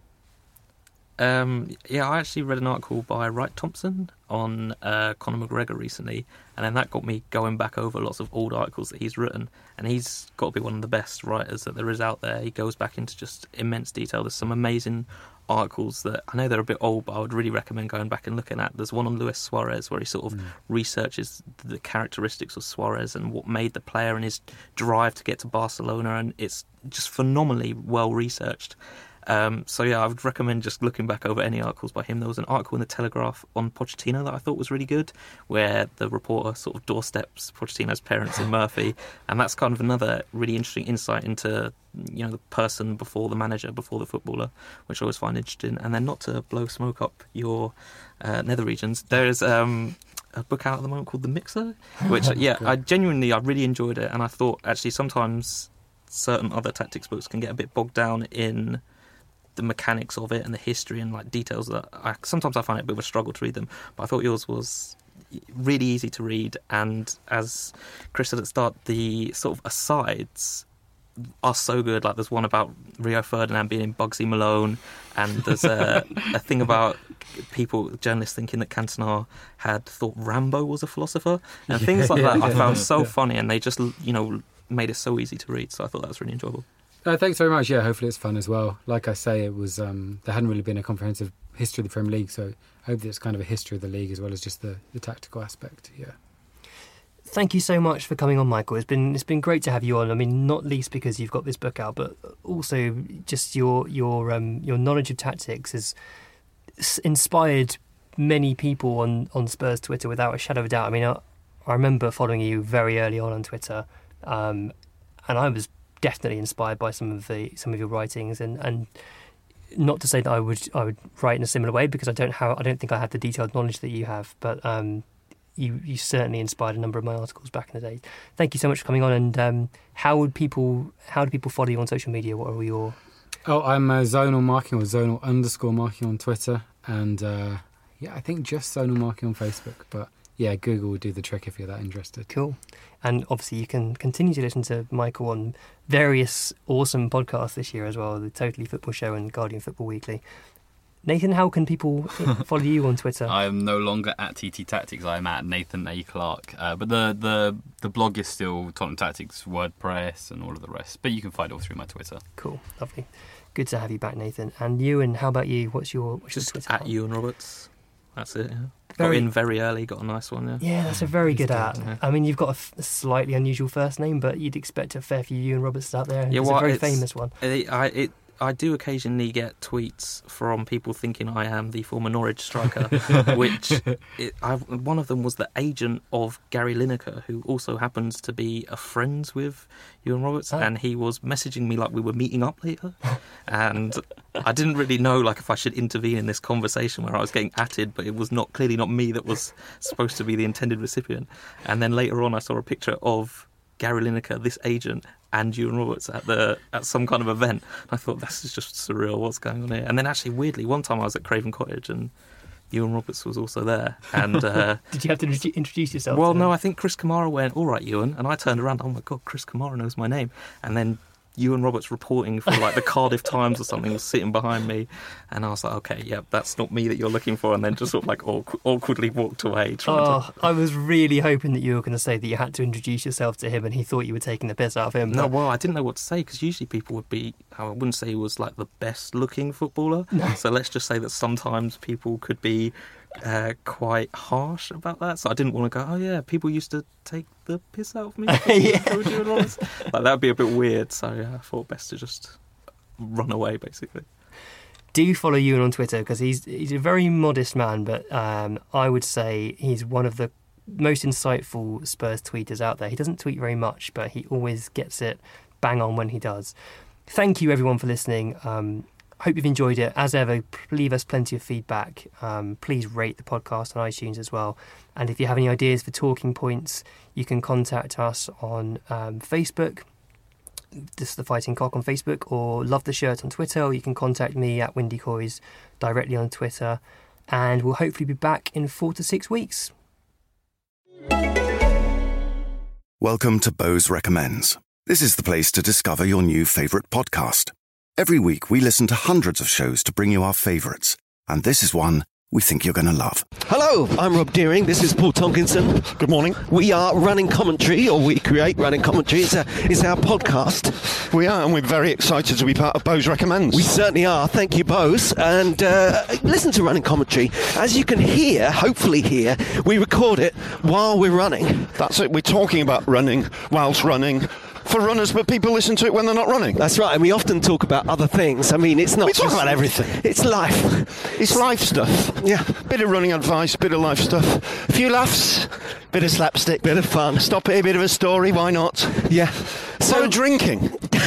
Um, yeah, I actually read an article by Wright Thompson on uh, Conor McGregor recently, and then that got me going back over lots of old articles that he's written, and he's got to be one of the best writers that there is out there. He goes back into just immense detail. There's some amazing articles that I know they're a bit old, but I would really recommend going back and looking at. There's one on Luis Suarez where he sort of mm. researches the characteristics of Suarez and what made the player and his drive to get to Barcelona, and it's just phenomenally well researched. Um, so yeah, I would recommend just looking back over any articles by him. There was an article in the Telegraph on Pochettino that I thought was really good, where the reporter sort of doorsteps Pochettino's parents in Murphy, and that's kind of another really interesting insight into, you know, the person before the manager, before the footballer, which I always find interesting. And then, not to blow smoke up your uh, nether regions, there's um, a book out at the moment called The Mixer, which yeah, I genuinely I really enjoyed it, and I thought actually sometimes certain other tactics books can get a bit bogged down in the mechanics of it and the history and like details that I, sometimes I find it a bit of a struggle to read them, but I thought yours was really easy to read. And as Chris said at the start, the sort of asides are so good. Like there's one about Rio Ferdinand being in Bugsy Malone, and there's a, a thing about people, journalists thinking that Cantona had thought Rambo was a philosopher, and yeah, things like yeah, that yeah, I found yeah, so yeah. funny, and they just, you know, made it so easy to read, so I thought that was really enjoyable. Uh, thanks very much. Yeah, hopefully it's fun as well. Like I say, it was um, there hadn't really been a comprehensive history of the Premier League, so I hope that it's kind of a history of the league as well as just the, the tactical aspect. Yeah. Thank you so much for coming on, Michael. It's been it's been great to have you on. I mean, not least because you've got this book out, but also just your your um, your knowledge of tactics has inspired many people on, on Spurs Twitter without a shadow of a doubt. I mean, I, I remember following you very early on on Twitter, um, and I was definitely inspired by some of the some of your writings, and, and not to say that I would I would write in a similar way, because I don't have I don't think I have the detailed knowledge that you have, but um, you you certainly inspired a number of my articles back in the day. Thank you so much for coming on. And um, how would people how do people follow you on social media? What are your Oh, I'm uh, zonal marking or zonal underscore marking on Twitter, and uh, yeah, I think just zonal marking on Facebook, but yeah, Google will do the trick if you're that interested. Cool. And obviously you can continue to listen to Michael on various awesome podcasts this year as well, the Totally Football Show and Guardian Football Weekly. Nathan, how can people follow you on Twitter? I am no longer at T T Tactics. I am at Nathan A. Clark. Uh, but the, the, the blog is still Tottenham Tactics, WordPress and all of the rest. But you can find it all through my Twitter. Cool. Lovely. Good to have you back, Nathan. And Ewan, how about you? What's your, what's Just your Twitter? At Ewan Roberts. That's it, yeah. Very, got in very early, got a nice one, yeah. Yeah, that's a very good at. Yeah. I mean, you've got a, f- a slightly unusual first name, but you'd expect a fair few Ewan Roberts out there. Yeah, it's well, a very it's, famous one. It, I, it, I do occasionally get tweets from people thinking I am the former Norwich striker, which it, I, one of them was the agent of Gary Lineker, who also happens to be a friend with Ewan Roberts, oh. and he was messaging me like we were meeting up later, and I didn't really know like if I should intervene in this conversation where I was getting atted, but it was not clearly not me that was supposed to be the intended recipient. And then later on, I saw a picture of Gary Lineker, this agent, and Ewan Roberts at the at some kind of event. I thought, this is just surreal, what's going on here? And then actually, weirdly, one time I was at Craven Cottage and Ewan Roberts was also there. And uh, did you have to introduce yourself? Well, to no, him? I think Chris Kamara went, all right, Ewan. And I turned around, oh my God, Chris Kamara knows my name. And then Ewan Roberts reporting for like the Cardiff Times or something was sitting behind me, and I was like, okay, yeah, that's not me that you're looking for, and then just sort of like awk- awkwardly walked away. Oh, to... I was really hoping that you were going to say that you had to introduce yourself to him and he thought you were taking the piss out of him. No, but... well, I didn't know what to say, because usually people would be, I wouldn't say he was like the best looking footballer, no. So let's just say that sometimes people could be uh, quite harsh about that, so I didn't want to go, oh yeah, people used to take the piss out of me. Yeah. Like, that'd be a bit weird, so yeah, I thought best to just run away, basically. Do follow Ewan on Twitter, because he's he's a very modest man, but um, I would say he's one of the most insightful Spurs tweeters out there. He doesn't tweet very much, but he always gets it bang on when he does. Thank you everyone for listening. Um, hope you've enjoyed it. As ever, leave us plenty of feedback. Um, please rate the podcast on iTunes as well. And if you have any ideas for talking points, you can contact us on um, Facebook. This is The Fighting Cock on Facebook, or Love the Shirt on Twitter, or you can contact me at Windy Coys directly on Twitter. And we'll hopefully be back in four to six weeks. Welcome to Bose Recommends. This is the place to discover your new favourite podcast. Every week we listen to hundreds of shows to bring you our favourites. And this is one we think you're going to love. Hello, I'm Rob Deering. This is Paul Tonkinson. Good morning. We are Running Commentary, or we create Running Commentary. It's, a, it's our podcast. We are, and we're very excited to be part of Bose Recommends. We certainly are. Thank you, Bose. And uh, listen to Running Commentary. As you can hear, hopefully hear, we record it while we're running. That's it. We're talking about running whilst running. For runners, but people listen to it when they're not running. That's right, and we often talk about other things. I mean, it's not We talk just, about everything. It's life. It's life stuff. Yeah. Bit of running advice, bit of life stuff. A few laughs, bit of slapstick, bit of fun. Stop it, a bit of a story, why not? Yeah. So, so drinking.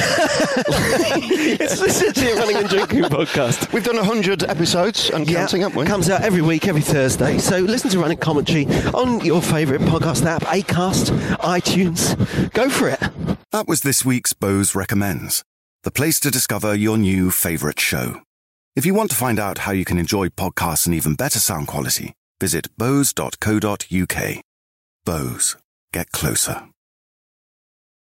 It's essentially a running and drinking podcast. We've done one hundred episodes and yeah, counting, haven't we? Comes out every week, every Thursday. So listen to Running Commentary on your favourite podcast app, Acast, iTunes. Go for it. That was this week's Bose Recommends, the place to discover your new favourite show. If you want to find out how you can enjoy podcasts in even better sound quality, visit bose dot co dot uk. Bose. Get closer.